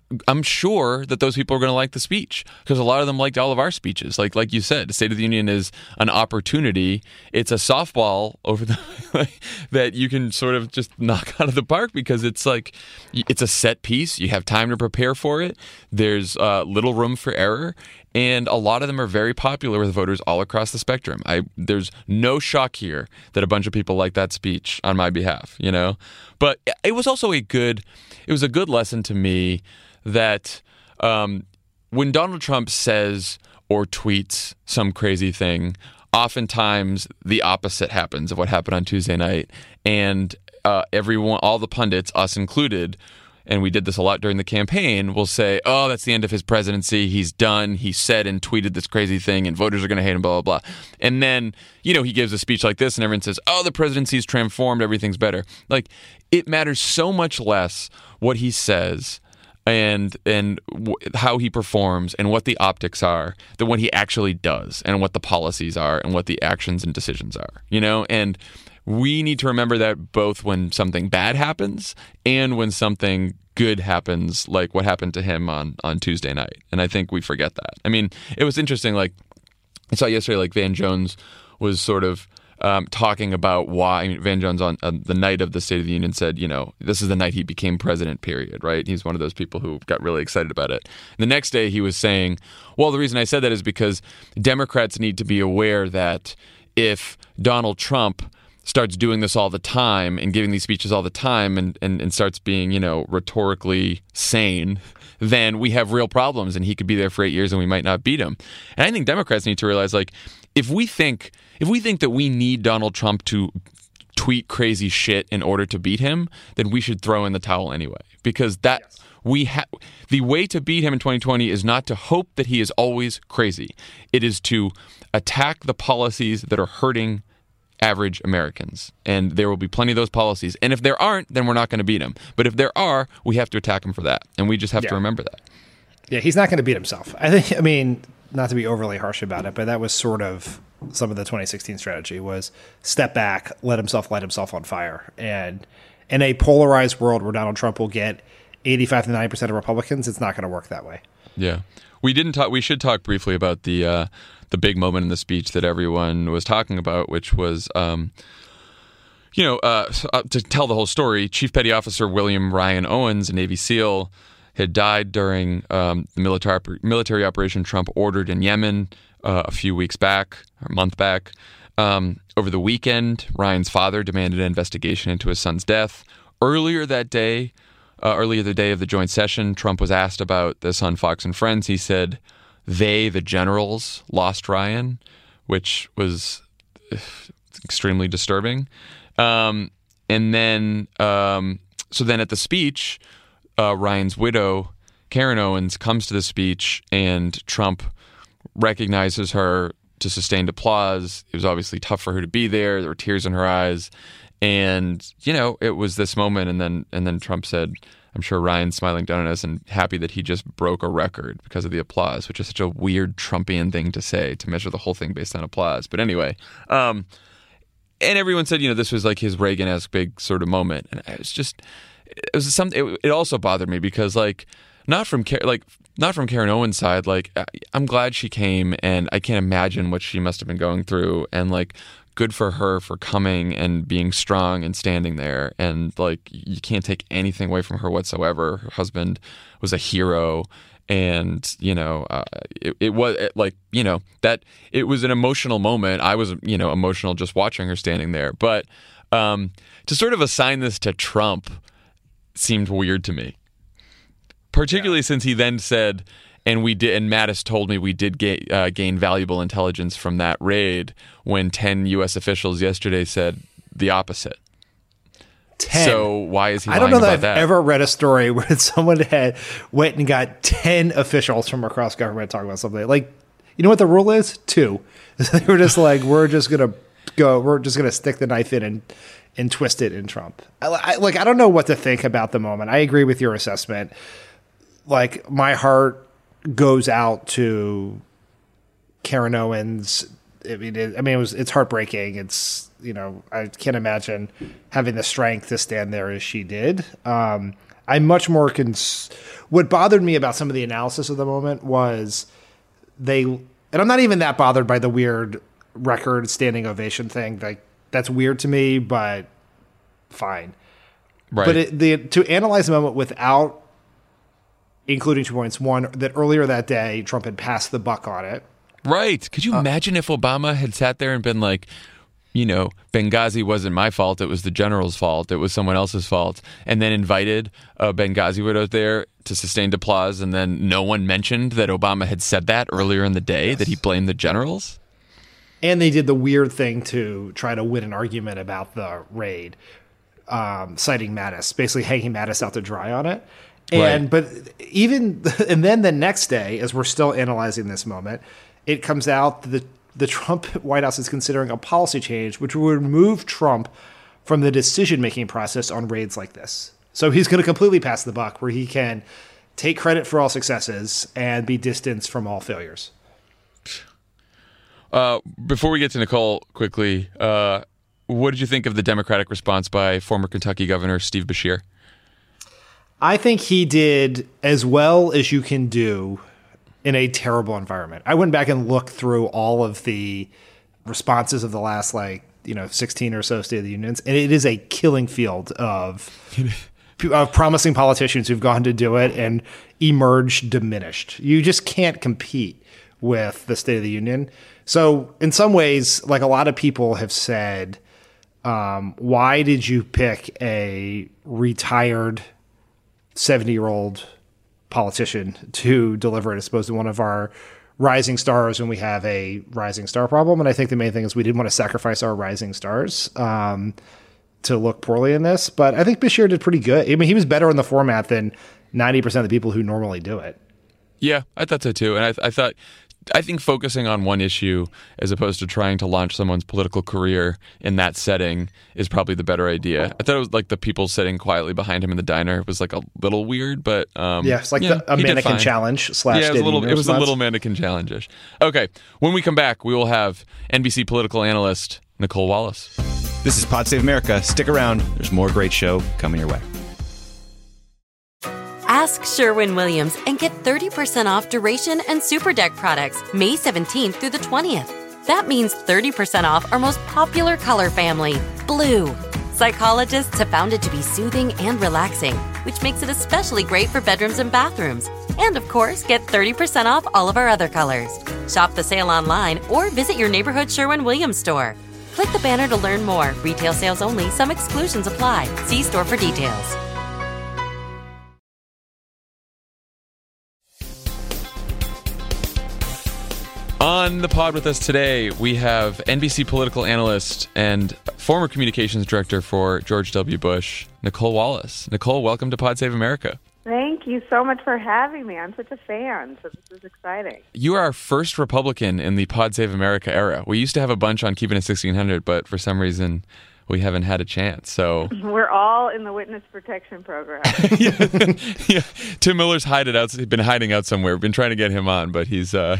I'm sure that those people are going to like the speech because a lot of them liked all of our speeches. Like like you said, the State of the Union is an opportunity. It's a softball over the that you can sort of just knock out of the park because it's like it's a set piece. You have time to prepare for it. There's uh, little room for error. And a lot of them are very popular with voters all across the spectrum. I there's no shock here that a bunch of people like that speech on my behalf, you know. But it was also a good, it was a good lesson to me that um, when Donald Trump says or tweets some crazy thing, oftentimes the opposite happens of what happened on Tuesday night, and uh, everyone, all the pundits, us included. And we did this a lot during the campaign, will say, oh, that's the end of his presidency. He's done. He said and tweeted this crazy thing, and voters are going to hate him, blah, blah, blah. And then, you know, he gives a speech like this, and everyone says, oh, the presidency's transformed. Everything's better. Like, it matters so much less what he says and and w- how he performs and what the optics are than what he actually does and what the policies are and what the actions and decisions are, you know? And we need to remember that both when something bad happens and when something good happens, like what happened to him on, on Tuesday night. And I think we forget that. I mean, it was interesting, like, I saw yesterday, like, Van Jones was sort of um, talking about why, I mean, Van Jones on uh, the night of the State of the Union said, you know, this is the night he became president, period, right? He's one of those people who got really excited about it. And the next day he was saying, well, the reason I said that is because Democrats need to be aware that if Donald Trump starts doing this all the time and giving these speeches all the time and, and, and starts being, you know, rhetorically sane, then we have real problems and he could be there for eight years and we might not beat him. And I think Democrats need to realize, like, if we think if we think that we need Donald Trump to tweet crazy shit in order to beat him, then we should throw in the towel anyway. Because that yes. we ha- the way to beat him in twenty twenty is not to hope that he is always crazy. It is to attack the policies that are hurting average Americans. And there will be plenty of those policies. And if there aren't, then we're not going to beat him. But if there are, we have to attack him for that. And we just have yeah. to remember that. Yeah, he's not going to beat himself. I think, I mean, not to be overly harsh about it, but that was sort of some of the twenty sixteen strategy was step back, let himself light himself on fire. And in a polarized world where Donald Trump will get eighty-five to ninety percent of Republicans, it's not going to work that way. Yeah. We didn't talk, we should talk briefly about the, uh, the big moment in the speech that everyone was talking about, which was, um, you know, uh, to tell the whole story, Chief Petty Officer William Ryan Owens, a Navy SEAL, had died during um, the military military operation Trump ordered in Yemen uh, a few weeks back, or a month back. Um, over the weekend, Ryan's father demanded an investigation into his son's death. Earlier that day, uh, earlier the day of the joint session, Trump was asked about this on Fox and Friends. He said, they, the generals, lost Ryan, which was extremely disturbing. Um, and then, um, so then at the speech, uh, Ryan's widow, Karen Owens, comes to the speech, and Trump recognizes her to sustained applause. It was obviously tough for her to be there. There were tears in her eyes. And, you know, it was this moment. And then, and then Trump said, I'm sure Ryan's smiling down at us and happy that he just broke a record because of the applause, which is such a weird Trumpian thing to say, to measure the whole thing based on applause. But anyway, um, and everyone said, you know, this was like his Reagan-esque big sort of moment. And it was just, it was something, it, it also bothered me because, like, not from, like, not from Karen Owens' side, like, I'm glad she came, and I can't imagine what she must have been going through, and, like, good for her for coming and being strong and standing there. And, like, you can't take anything away from her whatsoever. Her husband was a hero. And, you know, uh, it, it was it, like, you know, that it was an emotional moment. I was, you know, emotional just watching her standing there. But um, to sort of assign this to Trump seemed weird to me, particularly yeah. since he then said, and we did, and Mattis told me we did get, uh, gain valuable intelligence from that raid, when ten U S officials yesterday said the opposite. ten. So why is he lying I don't know that I've that? ever read a story where someone had went and got ten officials from across government talking about something. Like, you know what the rule is? Two. They were just like, we're just going to go, we're just going to stick the knife in and, and twist it in Trump. I, I, like, I don't know what to think about the moment. I agree with your assessment. Like, my heart goes out to Karen Owens. I mean, it, I mean, it was, it's heartbreaking. It's, you know, I can't imagine having the strength to stand there as she did. Um, I'm much more cons- what bothered me about some of the analysis of the moment was they, and I'm not even that bothered by the weird record standing ovation thing. Like, that's weird to me, but fine. Right. But it, the, to analyze the moment without including two points. One, that earlier that day, Trump had passed the buck on it. Right. Could you uh, imagine if Obama had sat there and been like, you know, Benghazi wasn't my fault. It was the general's fault. It was someone else's fault. And then invited a Benghazi widow there to sustained applause. And then no one mentioned that Obama had said that earlier in the day, yes. that he blamed the generals. And they did the weird thing to try to win an argument about the raid, um, citing Mattis, basically hanging Mattis out to dry on it. And right. but even and then the next day, as we're still analyzing this moment, it comes out that the the Trump White House is considering a policy change which would remove Trump from the decision-making process on raids like this. So he's going to completely pass the buck, where he can take credit for all successes and be distanced from all failures. Uh, before we get to Nicole, quickly, uh, what did you think of the Democratic response by former Kentucky Governor Steve Beshear? I think he did as well as you can do in a terrible environment. I went back and looked through all of the responses of the last, like, you know, sixteen or so State of the Unions, and it is a killing field of, of promising politicians who've gone to do it and emerged diminished. You just can't compete with the State of the Union. So in some ways, like, a lot of people have said, um, why did you pick a retired seventy-year-old politician to deliver it as opposed to one of our rising stars when we have a rising star problem? And I think the main thing is we didn't want to sacrifice our rising stars um, to look poorly in this. But I think Beshear did pretty good. I mean, he was better in the format than ninety percent of the people who normally do it. Yeah, I thought so too. And I, I thought... I think focusing on one issue as opposed to trying to launch someone's political career in that setting is probably the better idea. I thought it was like the people sitting quietly behind him in the diner was like a little weird, but um, yeah, it's like yeah, the, a mannequin challenge slash. Yeah, it was a little, it was a little mannequin challenge-ish. Okay, when we come back, we will have N B C political analyst Nicole Wallace. This is Pod Save America. Stick around. There's more great show coming your way. Ask Sherwin-Williams and get thirty percent off Duration and Super Deck products May seventeenth through the twentieth. That means thirty percent off our most popular color family, blue. Psychologists have found it to be soothing and relaxing, which makes it especially great for bedrooms and bathrooms. And of course, get thirty percent off all of our other colors. Shop the sale online or visit your neighborhood Sherwin-Williams store. Click the banner to learn more. Retail sales only. Some exclusions apply. See store for details. On the pod with us today, we have N B C political analyst and former communications director for George W. Bush, Nicole Wallace. Nicole, welcome to Pod Save America. Thank you so much for having me. I'm such a fan, so this is exciting. You are our first Republican in the Pod Save America era. We used to have a bunch on Keeping It sixteen hundred, but for some reason we haven't had a chance. So we're all in the witness protection program. yeah, yeah. Tim Miller's hiding out. He's been hiding out somewhere. We've been trying to get him on, but he's uh,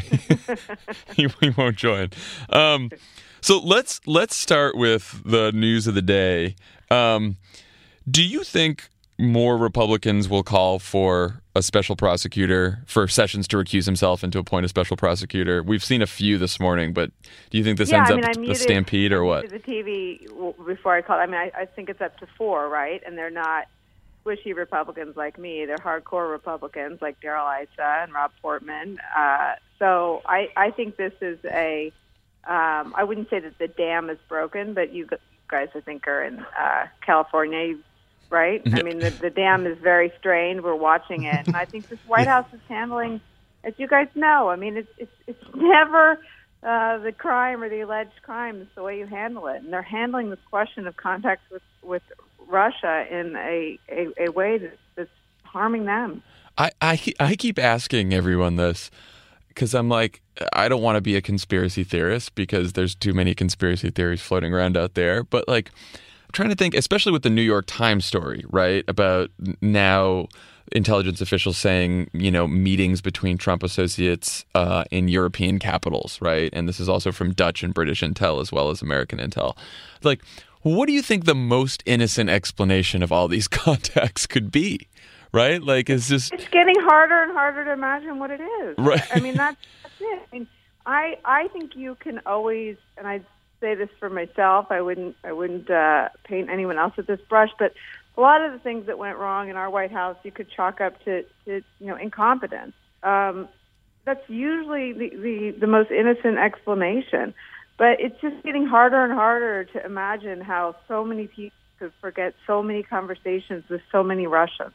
he, he won't join. Um, so let's let's start with the news of the day. Um, do you think more Republicans will call for a special prosecutor, for Sessions to recuse himself and to appoint a special prosecutor? We've seen a few this morning, but do you think this yeah, ends I up mean, a muted, stampede or what? I muted the T V before I called. I mean, I, I think it's up to four, right? And they're not squishy Republicans like me. They're hardcore Republicans like Darrell Issa and Rob Portman. Uh, so I, I think this is a, um, I wouldn't say that the dam is broken, but you guys, I think, are in uh, California, right? I mean, the, the dam is very strained. We're watching it. And I think this White House is handling, as you guys know, I mean, it's it's, it's never uh, the crime or the alleged crime. It's the way you handle it. And they're handling this question of contacts with, with Russia in a, a, a way that, that's harming them. I, I, I keep asking everyone this because I'm like, I don't want to be a conspiracy theorist because there's too many conspiracy theories floating around out there. But like, I'm trying to think, especially with the New York Times story, right, about now intelligence officials saying, you know, meetings between Trump associates uh, in European capitals, right? And this is also from Dutch and British intel as well as American intel. Like, what do you think the most innocent explanation of all these contacts could be, right? Like, it's just... It's getting harder and harder to imagine what it is. Right. I mean, that's, that's it. I mean, I, I think you can always, and I say this for myself, I wouldn't, I wouldn't uh, paint anyone else with this brush, but a lot of the things that went wrong in our White House, you could chalk up to, to you know, incompetence. Um, that's usually the, the, the most innocent explanation. But it's just getting harder and harder to imagine how so many people could forget so many conversations with so many Russians.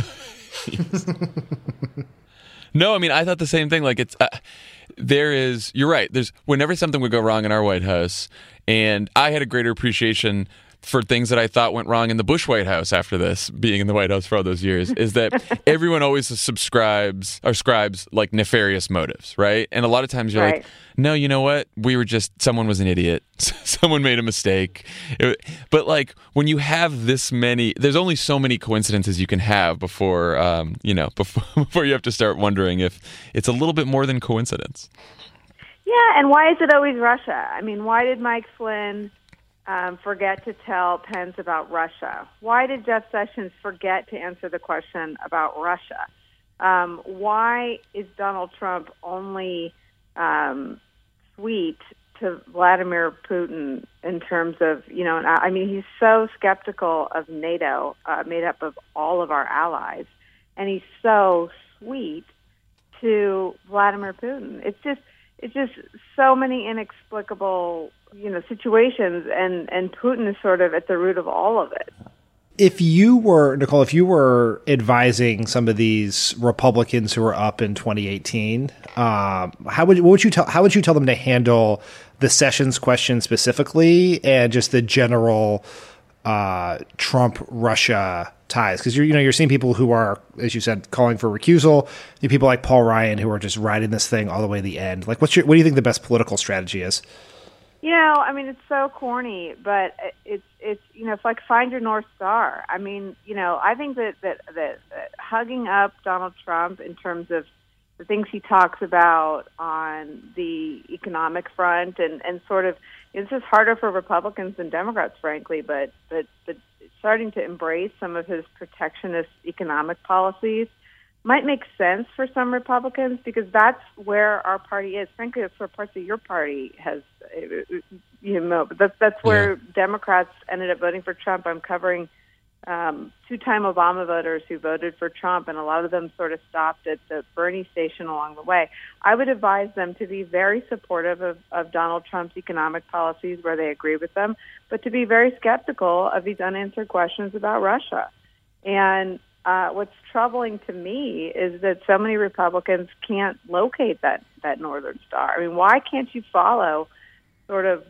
No, I mean, I thought the same thing. Like, it's uh, there is, you're right. There's whenever something would go wrong in our White House, and I had a greater appreciation for things that I thought went wrong in the Bush White House after this, being in the White House for all those years, is that everyone always subscribes or ascribes like nefarious motives, right? And a lot of times you're Right. like, no, you know what? We were just, someone was an idiot. Someone made a mistake. It, but like when you have this many, there's only so many coincidences you can have before, um, you know, before, before you have to start wondering if it's a little bit more than coincidence. Yeah, and why is it always Russia? I mean, why did Mike Flynn um, forget to tell Pence about Russia? Why did Jeff Sessions forget to answer the question about Russia? Um, why is Donald Trump only um, sweet to Vladimir Putin in terms of, you know, I mean, he's so skeptical of NATO, uh, made up of all of our allies, and he's so sweet to Vladimir Putin. It's just, it's just so many inexplicable, you know, situations, and, and Putin is sort of at the root of all of it. If you were, Nicole, if you were advising some of these Republicans who are up in twenty eighteen, um, how would what would you tell how would you tell them to handle the Sessions question specifically, and just the general uh, Trump Russia ties? Because you're you know you're seeing people who are, as you said, calling for recusal. You people like Paul Ryan who are just riding this thing all the way to the end. Like, what's your what do you think the best political strategy is? You know, I mean, it's so corny, but it's it's you know, it's like find your North Star. I mean, you know, I think that that, that, that hugging up Donald Trump in terms of the things he talks about on the economic front, and, and sort of, it's just harder for Republicans than Democrats, frankly, but but but starting to embrace some of his protectionist economic policies might make sense for some Republicans, because that's where our party is. Frankly, that's where parts of your party has, you know, but that's, that's where yeah. Democrats ended up voting for Trump. I'm covering um, two-time Obama voters who voted for Trump, and a lot of them sort of stopped at the Bernie station along the way. I would advise them to be very supportive of, of Donald Trump's economic policies where they agree with them, but to be very skeptical of these unanswered questions about Russia. And Uh, what's troubling to me is that so many Republicans can't locate that, that Northern Star. I mean, why can't you follow sort of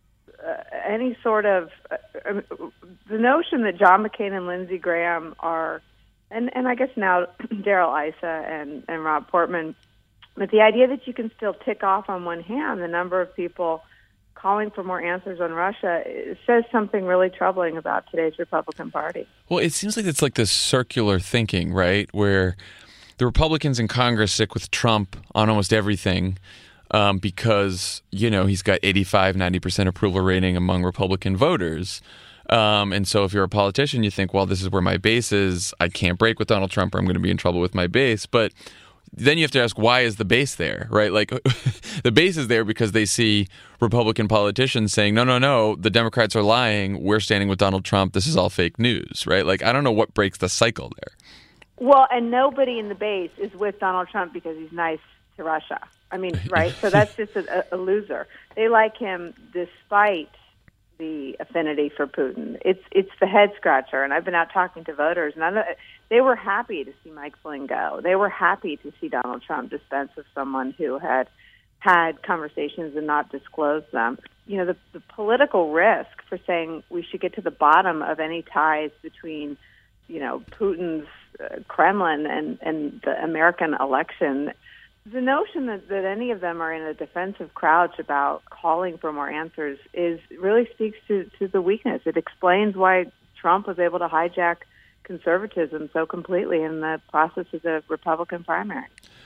uh, any sort of uh, uh, the notion that John McCain and Lindsey Graham are, and, and I guess now Darrell Issa and, and Rob Portman, but the idea that you can still tick off on one hand the number of people calling for more answers on Russia, it says something really troubling about today's Republican Party. Well, it seems like it's like this circular thinking, right, where the Republicans in Congress stick with Trump on almost everything um, because, you know, he's got eighty-five, ninety percent approval rating among Republican voters. Um, and so if you're a politician, you think, well, this is where my base is. I can't break with Donald Trump or I'm going to be in trouble with my base. But then you have to ask, why is the base there, right? Like, the base is there because they see Republican politicians saying, no, no, no, the Democrats are lying. We're standing with Donald Trump. This is all fake news, right? Like, I don't know what breaks the cycle there. Well, and nobody in the base is with Donald Trump because he's nice to Russia. I mean, right? So that's just a, a loser. They like him despite the affinity for Putin. It's it's the head scratcher, and I've been out talking to voters, and I know, they were happy to see Mike Flynn go. They were happy to see Donald Trump dispense with someone who had had conversations and not disclosed them. You know, the, the political risk for saying we should get to the bottom of any ties between, you know, Putin's uh, Kremlin and, and the American election, the notion that, that any of them are in a defensive crouch about calling for more answers is really speaks to, to the weakness. It explains why Trump was able to hijack conservatism so completely in the process of the Republican primary.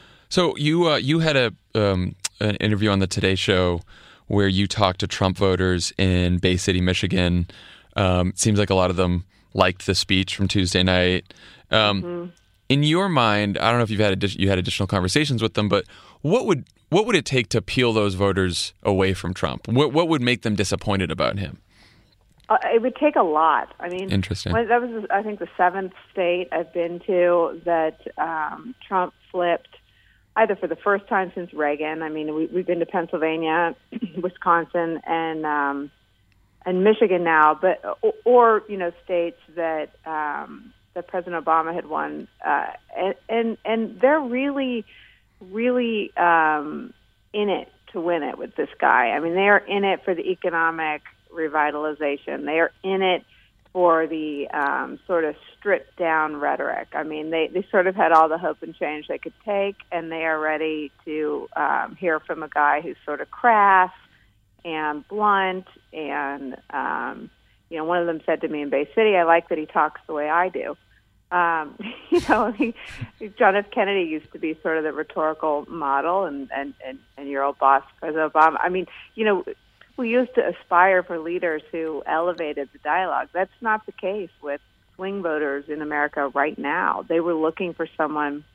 So you uh, you had a um, an interview on the Today Show where you talked to Trump voters in Bay City, Michigan. Um, it seems like a lot of them liked the speech from Tuesday night. Um, mm-hmm. in your mind, I don't know if you've had addi- you had additional conversations with them, but what would what would it take to peel those voters away from Trump? What what would make them disappointed about him? Uh, it would take a lot. I mean, Interesting. When, that was, I think, the seventh state I've been to that um, Trump flipped, either for the first time since Reagan. I mean, we, we've been to Pennsylvania, Wisconsin, and um, and Michigan now, but or, or you know, states that um, that President Obama had won, uh, and, and and they're really, really um, in it to win it with this guy. I mean, they are in it for the economic revitalization. They are in it for the um, sort of stripped down rhetoric. I mean, they, they sort of had all the hope and change they could take, and they are ready to um, hear from a guy who's sort of crass and blunt. And, um, you know, one of them said to me in Bay City, I like that he talks the way I do. Um, you know, he, John F. Kennedy used to be sort of the rhetorical model, and, and, and, and your old boss, President Obama. I mean, you know, we used to aspire for leaders who elevated the dialogue. That's not the case with swing voters in America right now. They were looking for someone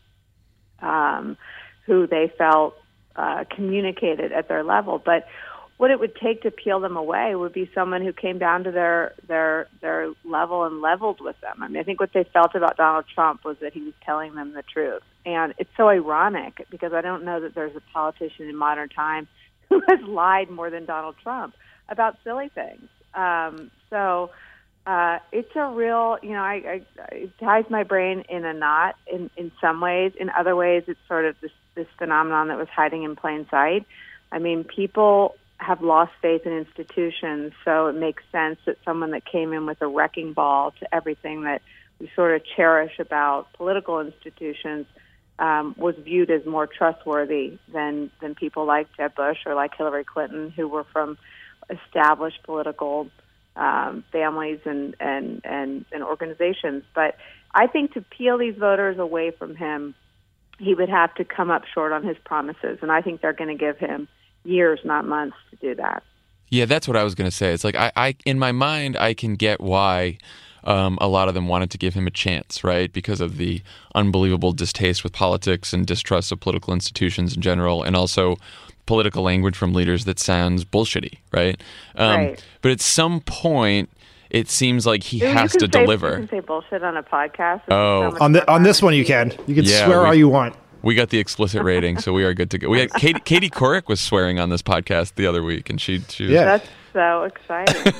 um, who they felt uh, communicated at their level. But what it would take to peel them away would be someone who came down to their their their level and leveled with them. I mean, I think what they felt about Donald Trump was that he was telling them the truth. And it's so ironic because I don't know that there's a politician in modern times who has lied more than Donald Trump about silly things. Um, so uh, it's a real, you know, I, I, it ties my brain in a knot in, in some ways. In other ways, it's sort of this, this phenomenon that was hiding in plain sight. I mean, people have lost faith in institutions, so it makes sense that someone that came in with a wrecking ball to everything that we sort of cherish about political institutions Um, was viewed as more trustworthy than, than people like Jeb Bush or like Hillary Clinton, who were from established political um, families and, and, and, and organizations. But I think to peel these voters away from him, he would have to come up short on his promises. And I think they're going to give him years, not months, to do that. Yeah, that's what I was going to say. It's like, I, I in my mind, I can get why Um, a lot of them wanted to give him a chance, right? Because of the unbelievable distaste with politics and distrust of political institutions in general, and also political language from leaders that sounds bullshitty, right? Um, right. But at some point, it seems like he you has can to say, deliver. You can say bullshit on a podcast. Oh, so on the on this one you can. You can Yeah, swear we- all you want. We got the explicit rating, so we are good to go. We had Katie, Katie Couric was swearing on this podcast the other week, and she, she was, Yeah. That's so exciting.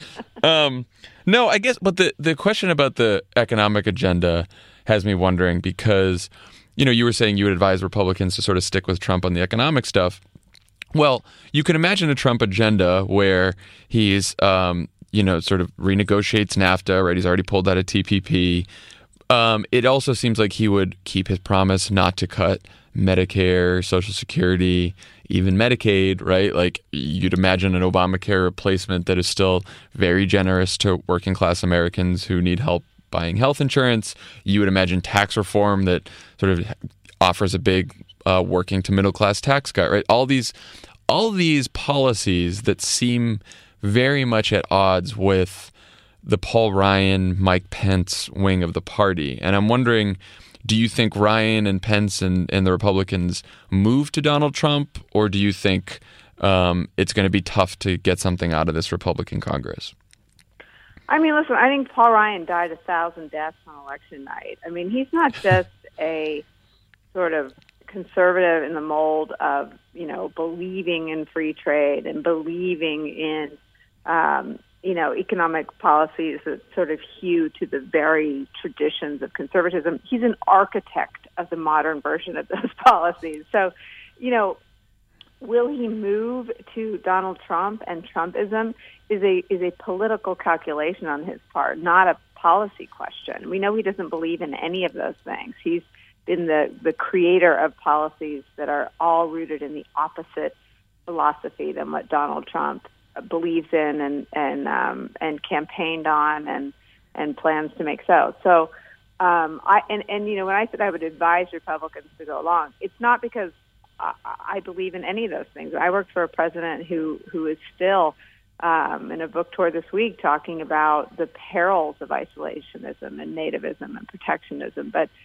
Um, no, I guess, but the, the question about the economic agenda has me wondering because, you know, you were saying you would advise Republicans to sort of stick with Trump on the economic stuff. Well, you can imagine a Trump agenda where he's, um, you know, sort of renegotiates NAFTA, right? He's already pulled out of T P P. Um, it also seems like he would keep his promise not to cut Medicare, Social Security, even Medicaid, right? Like you'd imagine an Obamacare replacement that is still very generous to working class Americans who need help buying health insurance. You would imagine tax reform that sort of offers a big uh, working to middle class tax cut, right? All these, all these policies that seem very much at odds with the Paul Ryan, Mike Pence wing of the party. And I'm wondering, do you think Ryan and Pence and, and the Republicans move to Donald Trump, or do you think um, it's going to be tough to get something out of this Republican Congress? I mean, listen, I think Paul Ryan died a thousand deaths on election night. I mean, he's not just a sort of conservative in the mold of, you know, believing in free trade and believing in, um, you know, economic policies that sort of hew to the very traditions of conservatism. He's an architect of the modern version of those policies. So, you know, will he move to Donald Trump and Trumpism is a is a political calculation on his part, not a policy question. We know he doesn't believe in any of those things. He's been the, the creator of policies that are all rooted in the opposite philosophy than what Donald Trump believes in and and um, and campaigned on and and plans to make so. So, um, I and, and you know when I said I would advise Republicans to go along, it's not because I, I believe in any of those things. I worked for a president who who is still um, in a book tour this week talking about the perils of isolationism and nativism and protectionism. But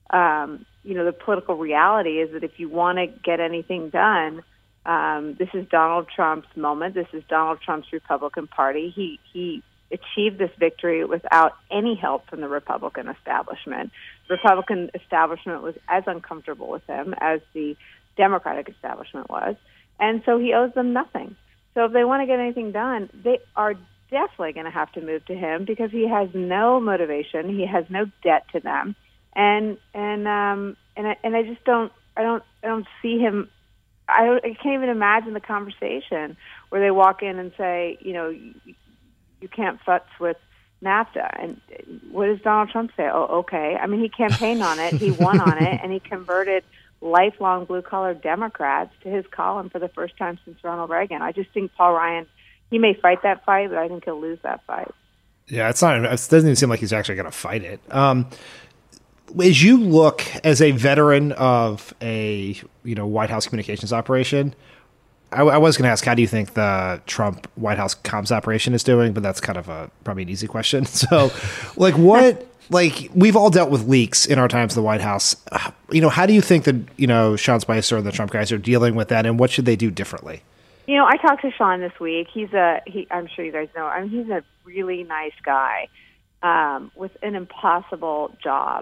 um, you know, the political reality is that if you want to get anything done, um, this is Donald Trump's moment. This is Donald Trump's Republican Party. He he achieved this victory without any help from the Republican establishment. The Republican establishment was as uncomfortable with him as the Democratic establishment was, and so he owes them nothing. So if they want to get anything done, they are definitely going to have to move to him because he has no motivation. He has no debt to them. And and um and I and I just don't I don't I don't see him. I don't, I can't even imagine the conversation where they walk in and say, you know, you, you can't futz with NAFTA. And what does Donald Trump say? Oh, okay. I mean, he campaigned on it, he won on it, and he converted lifelong blue collar Democrats to his column for the first time since Ronald Reagan. I just think Paul Ryan, he may fight that fight, but I think he'll lose that fight. Yeah, it's not. It doesn't even seem like he's actually going to fight it. Um, As you look as a veteran of a you know White House communications operation, I, I was going to ask, how do you think the Trump White House comms operation is doing? But that's kind of a probably an easy question. So, like, what like we've all dealt with leaks in our times in the White House. You know, how do you think that you know Sean Spicer and the Trump guys are dealing with that, and what should they do differently? You know, I talked to Sean this week. He's a he. I'm sure you guys know. I mean, he's a really nice guy um, with an impossible job.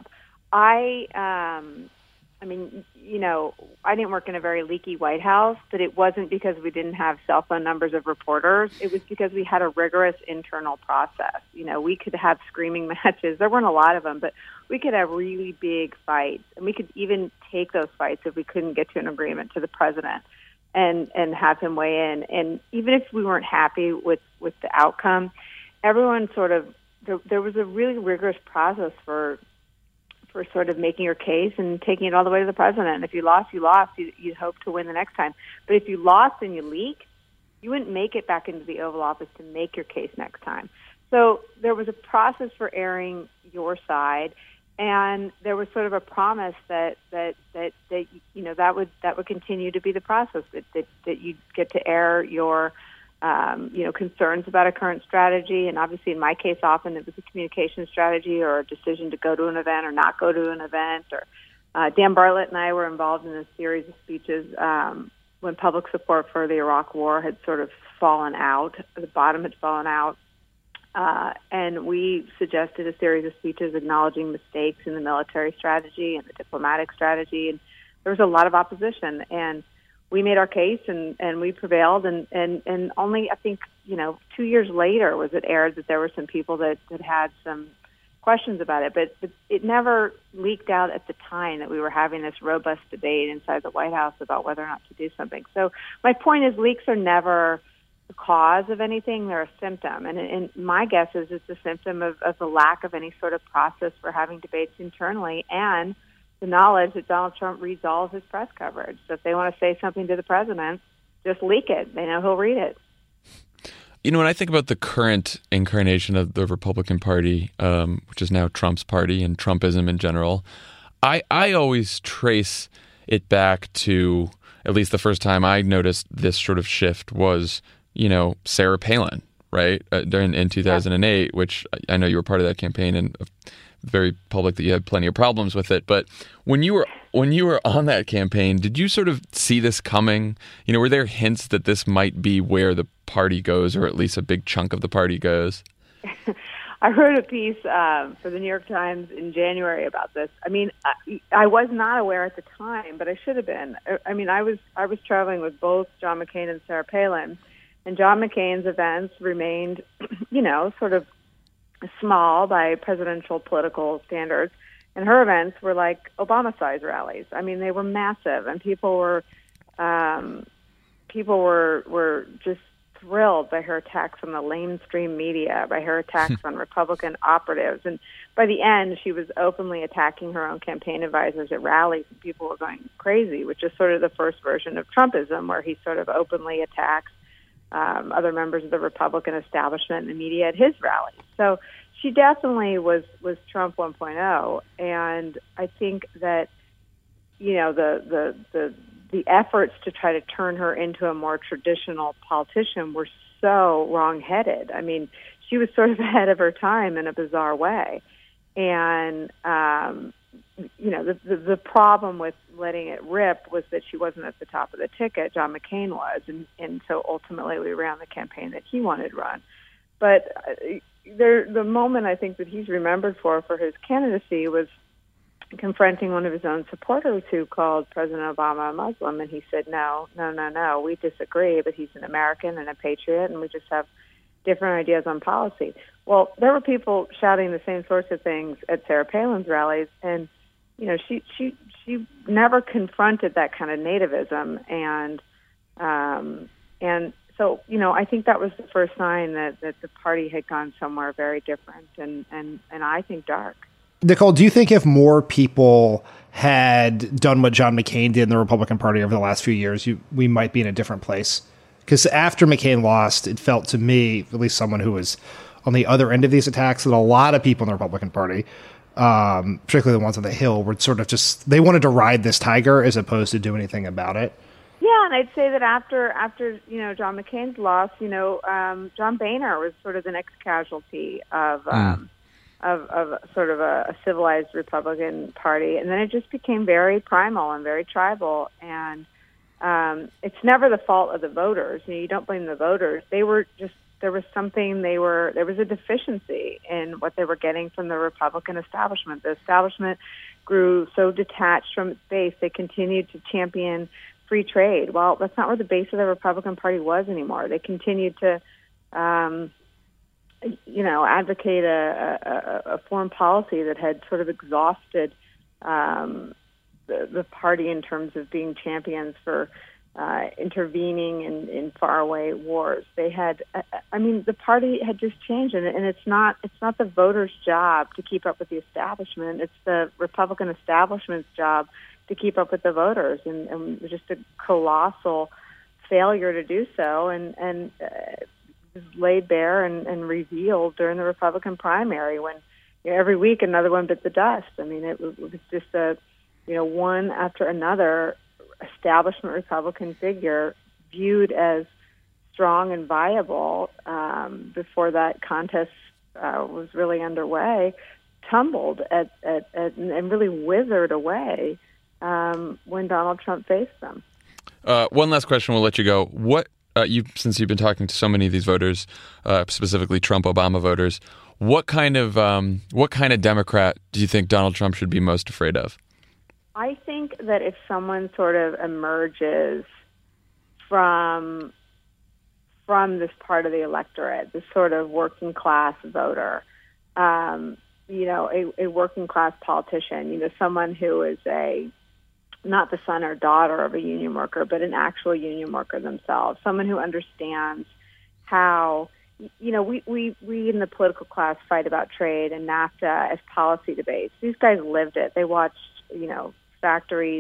I, um, I mean, you know, I didn't work in a very leaky White House, but it wasn't because we didn't have cell phone numbers of reporters. It was because we had a rigorous internal process. You know, we could have screaming matches. There weren't a lot of them, but we could have really big fights, and we could even take those fights if we couldn't get to an agreement to the president and, and have him weigh in. And even if we weren't happy with, with the outcome, everyone sort of, there, there was a really rigorous process for for sort of making your case and taking it all the way to the president. And if you lost, you lost. You, you'd hope to win the next time. But if you lost and you leak, you wouldn't make it back into the Oval Office to make your case next time. So there was a process for airing your side, and there was sort of a promise that that that, that you know that would that would continue to be the process, that that, that you'd get to air your Um, you know, concerns about a current strategy. And obviously in my case, often it was a communication strategy or a decision to go to an event or not go to an event. Or uh, Dan Bartlett and I were involved in a series of speeches um, when public support for the Iraq War had sort of fallen out, the bottom had fallen out. Uh, and we suggested a series of speeches acknowledging mistakes in the military strategy and the diplomatic strategy. And there was a lot of opposition. And we made our case, and, and we prevailed, and, and, and only, I think, you know, two years later was it aired that there were some people that, that had some questions about it, but, but it never leaked out at the time that we were having this robust debate inside the White House about whether or not to do something. So my point is, leaks are never the cause of anything, they're a symptom, and, and my guess is it's a symptom of, of the lack of any sort of process for having debates internally, and the knowledge that Donald Trump reads all of his press coverage. So if they want to say something to the president, just leak it. They know he'll read it. You know, when I think about the current incarnation of the Republican Party, um, which is now Trump's party and Trumpism in general, I, I always trace it back to, at least the first time I noticed this sort of shift was, you know, Sarah Palin, right? Uh, during in two thousand eight, yeah. Which I know you were part of that campaign, and very public that you had plenty of problems with it. But when you were when you were on that campaign, did you sort of see this coming? You know, were there hints that this might be where the party goes, or at least a big chunk of the party goes? I wrote a piece uh, for the New York Times in January about this. I mean, I, I was not aware at the time, but I should have been. I, I mean, I was I was traveling with both John McCain and Sarah Palin, and John McCain's events remained, you know, sort of small by presidential political standards, and her events were like Obama-sized rallies. I mean, they were massive, and people were um, people were were just thrilled by her attacks on the mainstream media, by her attacks on Republican operatives, and by the end, she was openly attacking her own campaign advisors at rallies, and people were going crazy, which is sort of the first version of Trumpism, where he sort of openly attacks Um, other members of the Republican establishment and the media at his rallies. So she definitely was, was Trump one point oh, and I think that, you know, the, the, the, the efforts to try to turn her into a more traditional politician were so wrong-headed. I mean, she was sort of ahead of her time in a bizarre way. And, um, you know, the, the the problem with letting it rip was that she wasn't at the top of the ticket. John McCain was, and, and so ultimately we ran the campaign that he wanted run. But uh, there, the moment I think that he's remembered for for his candidacy was confronting one of his own supporters who called President Obama a Muslim, and he said, no, no, no, no, we disagree, but he's an American and a patriot, and we just have different ideas on policy. Well, there were people shouting the same sorts of things at Sarah Palin's rallies, and you know, she she she never confronted that kind of nativism, and um, and so you know, I think that was the first sign that, that the party had gone somewhere very different, and, and, and I think dark. Nicole, do you think if more people had done what John McCain did in the Republican Party over the last few years, you, we might be in a different place? Because after McCain lost, it felt to me, at least someone who was on the other end of these attacks, that a lot of people in the Republican Party, um, particularly the ones on the Hill, were sort of just, they wanted to ride this tiger as opposed to do anything about it. Yeah, and I'd say that after, after you know, John McCain's loss, you know, um, John Boehner was sort of the next casualty of... Um, mm. Of, of sort of a, a civilized Republican Party, and then it just became very primal and very tribal. And um, it's never the fault of the voters. You know, you don't blame the voters. They were just there was something they were there was a deficiency in what they were getting from the Republican establishment. The establishment grew so detached from its base. They continued to champion free trade. Well, that's not where the base of the Republican Party was anymore. They continued to. Um, you know, advocate a, a, a foreign policy that had sort of exhausted um, the, the party in terms of being champions for uh, intervening in, in faraway wars. They had, I mean, the party had just changed, and, and it's not it's not the voters' job to keep up with the establishment. It's the Republican establishment's job to keep up with the voters, and, and just a colossal failure to do so. And and uh, laid bare and, and revealed during the Republican primary when you know, every week another one bit the dust. I mean, it, it was just a, you know, one after another establishment Republican figure viewed as strong and viable um, before that contest uh, was really underway, tumbled at, at, at and really withered away um, when Donald Trump faced them. Uh, one last question, we'll let you go. What Uh, you, since you've been talking to so many of these voters, uh, specifically Trump-Obama voters, what kind of um, what kind of Democrat do you think Donald Trump should be most afraid of? I think that if someone sort of emerges from from this part of the electorate, this sort of working class voter, um, you know, a, a working class politician, you know, someone who is a not the son or daughter of a union worker, but an actual union worker themselves, someone who understands how, you know, we, we, we in the political class fight about trade and NAFTA as policy debates. These guys lived it. They watched, you know, factories,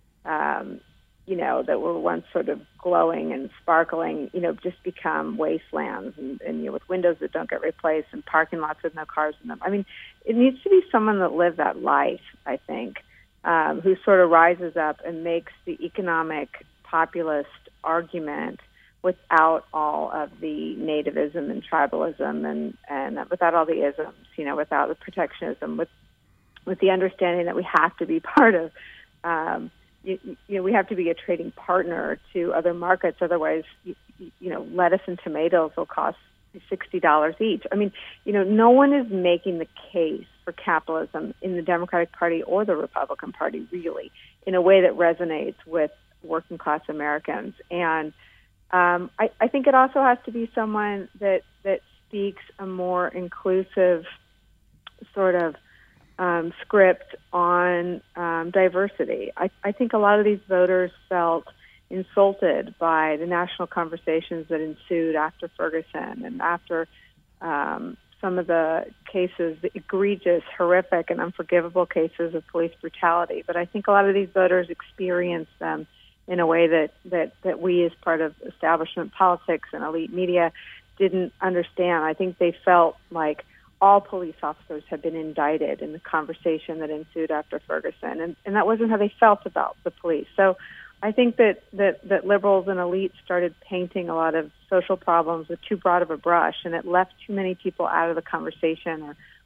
um, you know, that were once sort of glowing and sparkling, you know, just become wastelands and, and you know, with windows that don't get replaced and parking lots with no cars in them. I mean, it needs to be someone that lived that life, I think. Um, who sort of rises up and makes the economic populist argument without all of the nativism and tribalism and, and without all the isms, you know, without the protectionism, with with the understanding that we have to be part of, um, you, you know, we have to be a trading partner to other markets. Otherwise, you, you know, lettuce and tomatoes will cost sixty dollars each. I mean, you know, no one is making the case for capitalism in the Democratic Party or the Republican Party, really, in a way that resonates with working class Americans. And um, I, I think it also has to be someone that, that speaks a more inclusive sort of um, script on um, diversity. I, I think a lot of these voters felt insulted by the national conversations that ensued after Ferguson and after um, some of the cases, the egregious, horrific, and unforgivable cases of police brutality. But I think a lot of these voters experienced them in a way that, that, that we as part of establishment politics and elite media didn't understand. I think they felt like all police officers had been indicted in the conversation that ensued after Ferguson, and, and that wasn't how they felt about the police. So I think that, that, that liberals and elites started painting a lot of social problems with too broad of a brush, and it left too many people out of the conversation or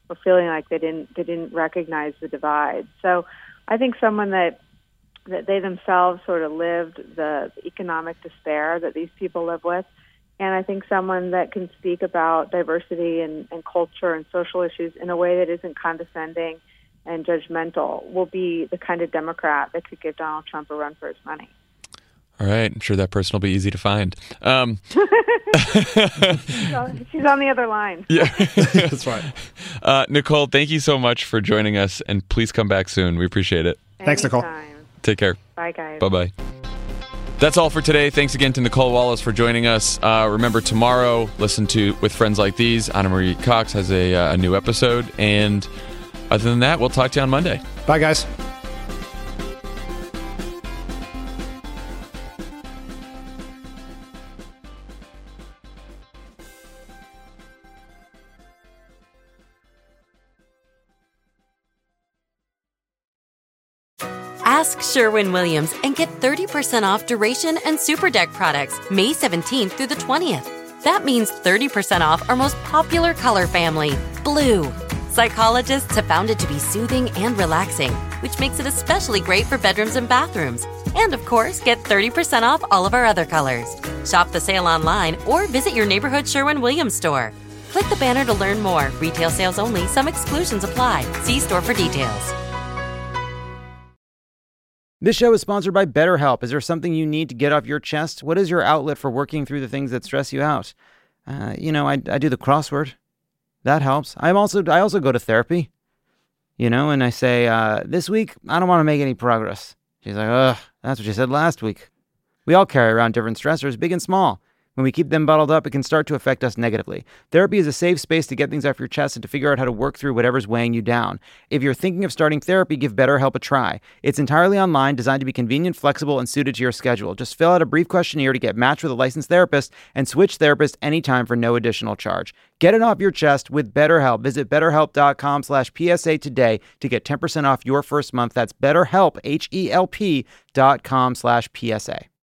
or feeling like they didn't they didn't recognize the divide. So I think someone that that they themselves sort of lived the economic despair that these people live with, and I think someone that can speak about diversity and, and culture and social issues in a way that isn't condescending and judgmental will be the kind of Democrat that could give Donald Trump a run for his money. All right. I'm sure that person will be easy to find. Um, she's, on, she's on the other line. Yeah. That's right. Uh, Nicole, thank you so much for joining us, and please come back soon. We appreciate it. Thanks, Nicole. Anytime. Take care. Bye, guys. Bye-bye. That's all for today. Thanks again to Nicole Wallace for joining us. Uh, remember, tomorrow, listen to With Friends Like These. Anna Marie Cox has a, uh, a new episode. And other than that, we'll talk to you on Monday. Bye, guys. Ask Sherwin-Williams and get thirty percent off Duration and Super Deck products May seventeenth through the twentieth. That means thirty percent off our most popular color family, blue. Psychologists have found it to be soothing and relaxing, which makes it especially great for bedrooms and bathrooms. And of course, get thirty percent off all of our other colors. Shop the sale online or visit your neighborhood Sherwin-Williams store. Click the banner to learn more. Retail sales only. Some exclusions apply. See store for details. This show is sponsored by BetterHelp. Is there something you need to get off your chest? What is your outlet for working through the things that stress you out? Uh, you know, I, I do the crossword. That helps. I'm also I also go to therapy. You know, and I say, uh, this week, I don't want to make any progress. She's like, ugh, that's what you said last week. We all carry around different stressors, big and small. When we keep them bottled up, it can start to affect us negatively. Therapy is a safe space to get things off your chest and to figure out how to work through whatever's weighing you down. If you're thinking of starting therapy, give BetterHelp a try. It's entirely online, designed to be convenient, flexible, and suited to your schedule. Just fill out a brief questionnaire to get matched with a licensed therapist and switch therapists anytime for no additional charge. Get it off your chest with BetterHelp. Visit betterhelp.com slash PSA today to get ten percent off your first month. That's BetterHelp, H E L P dot com slash PSA.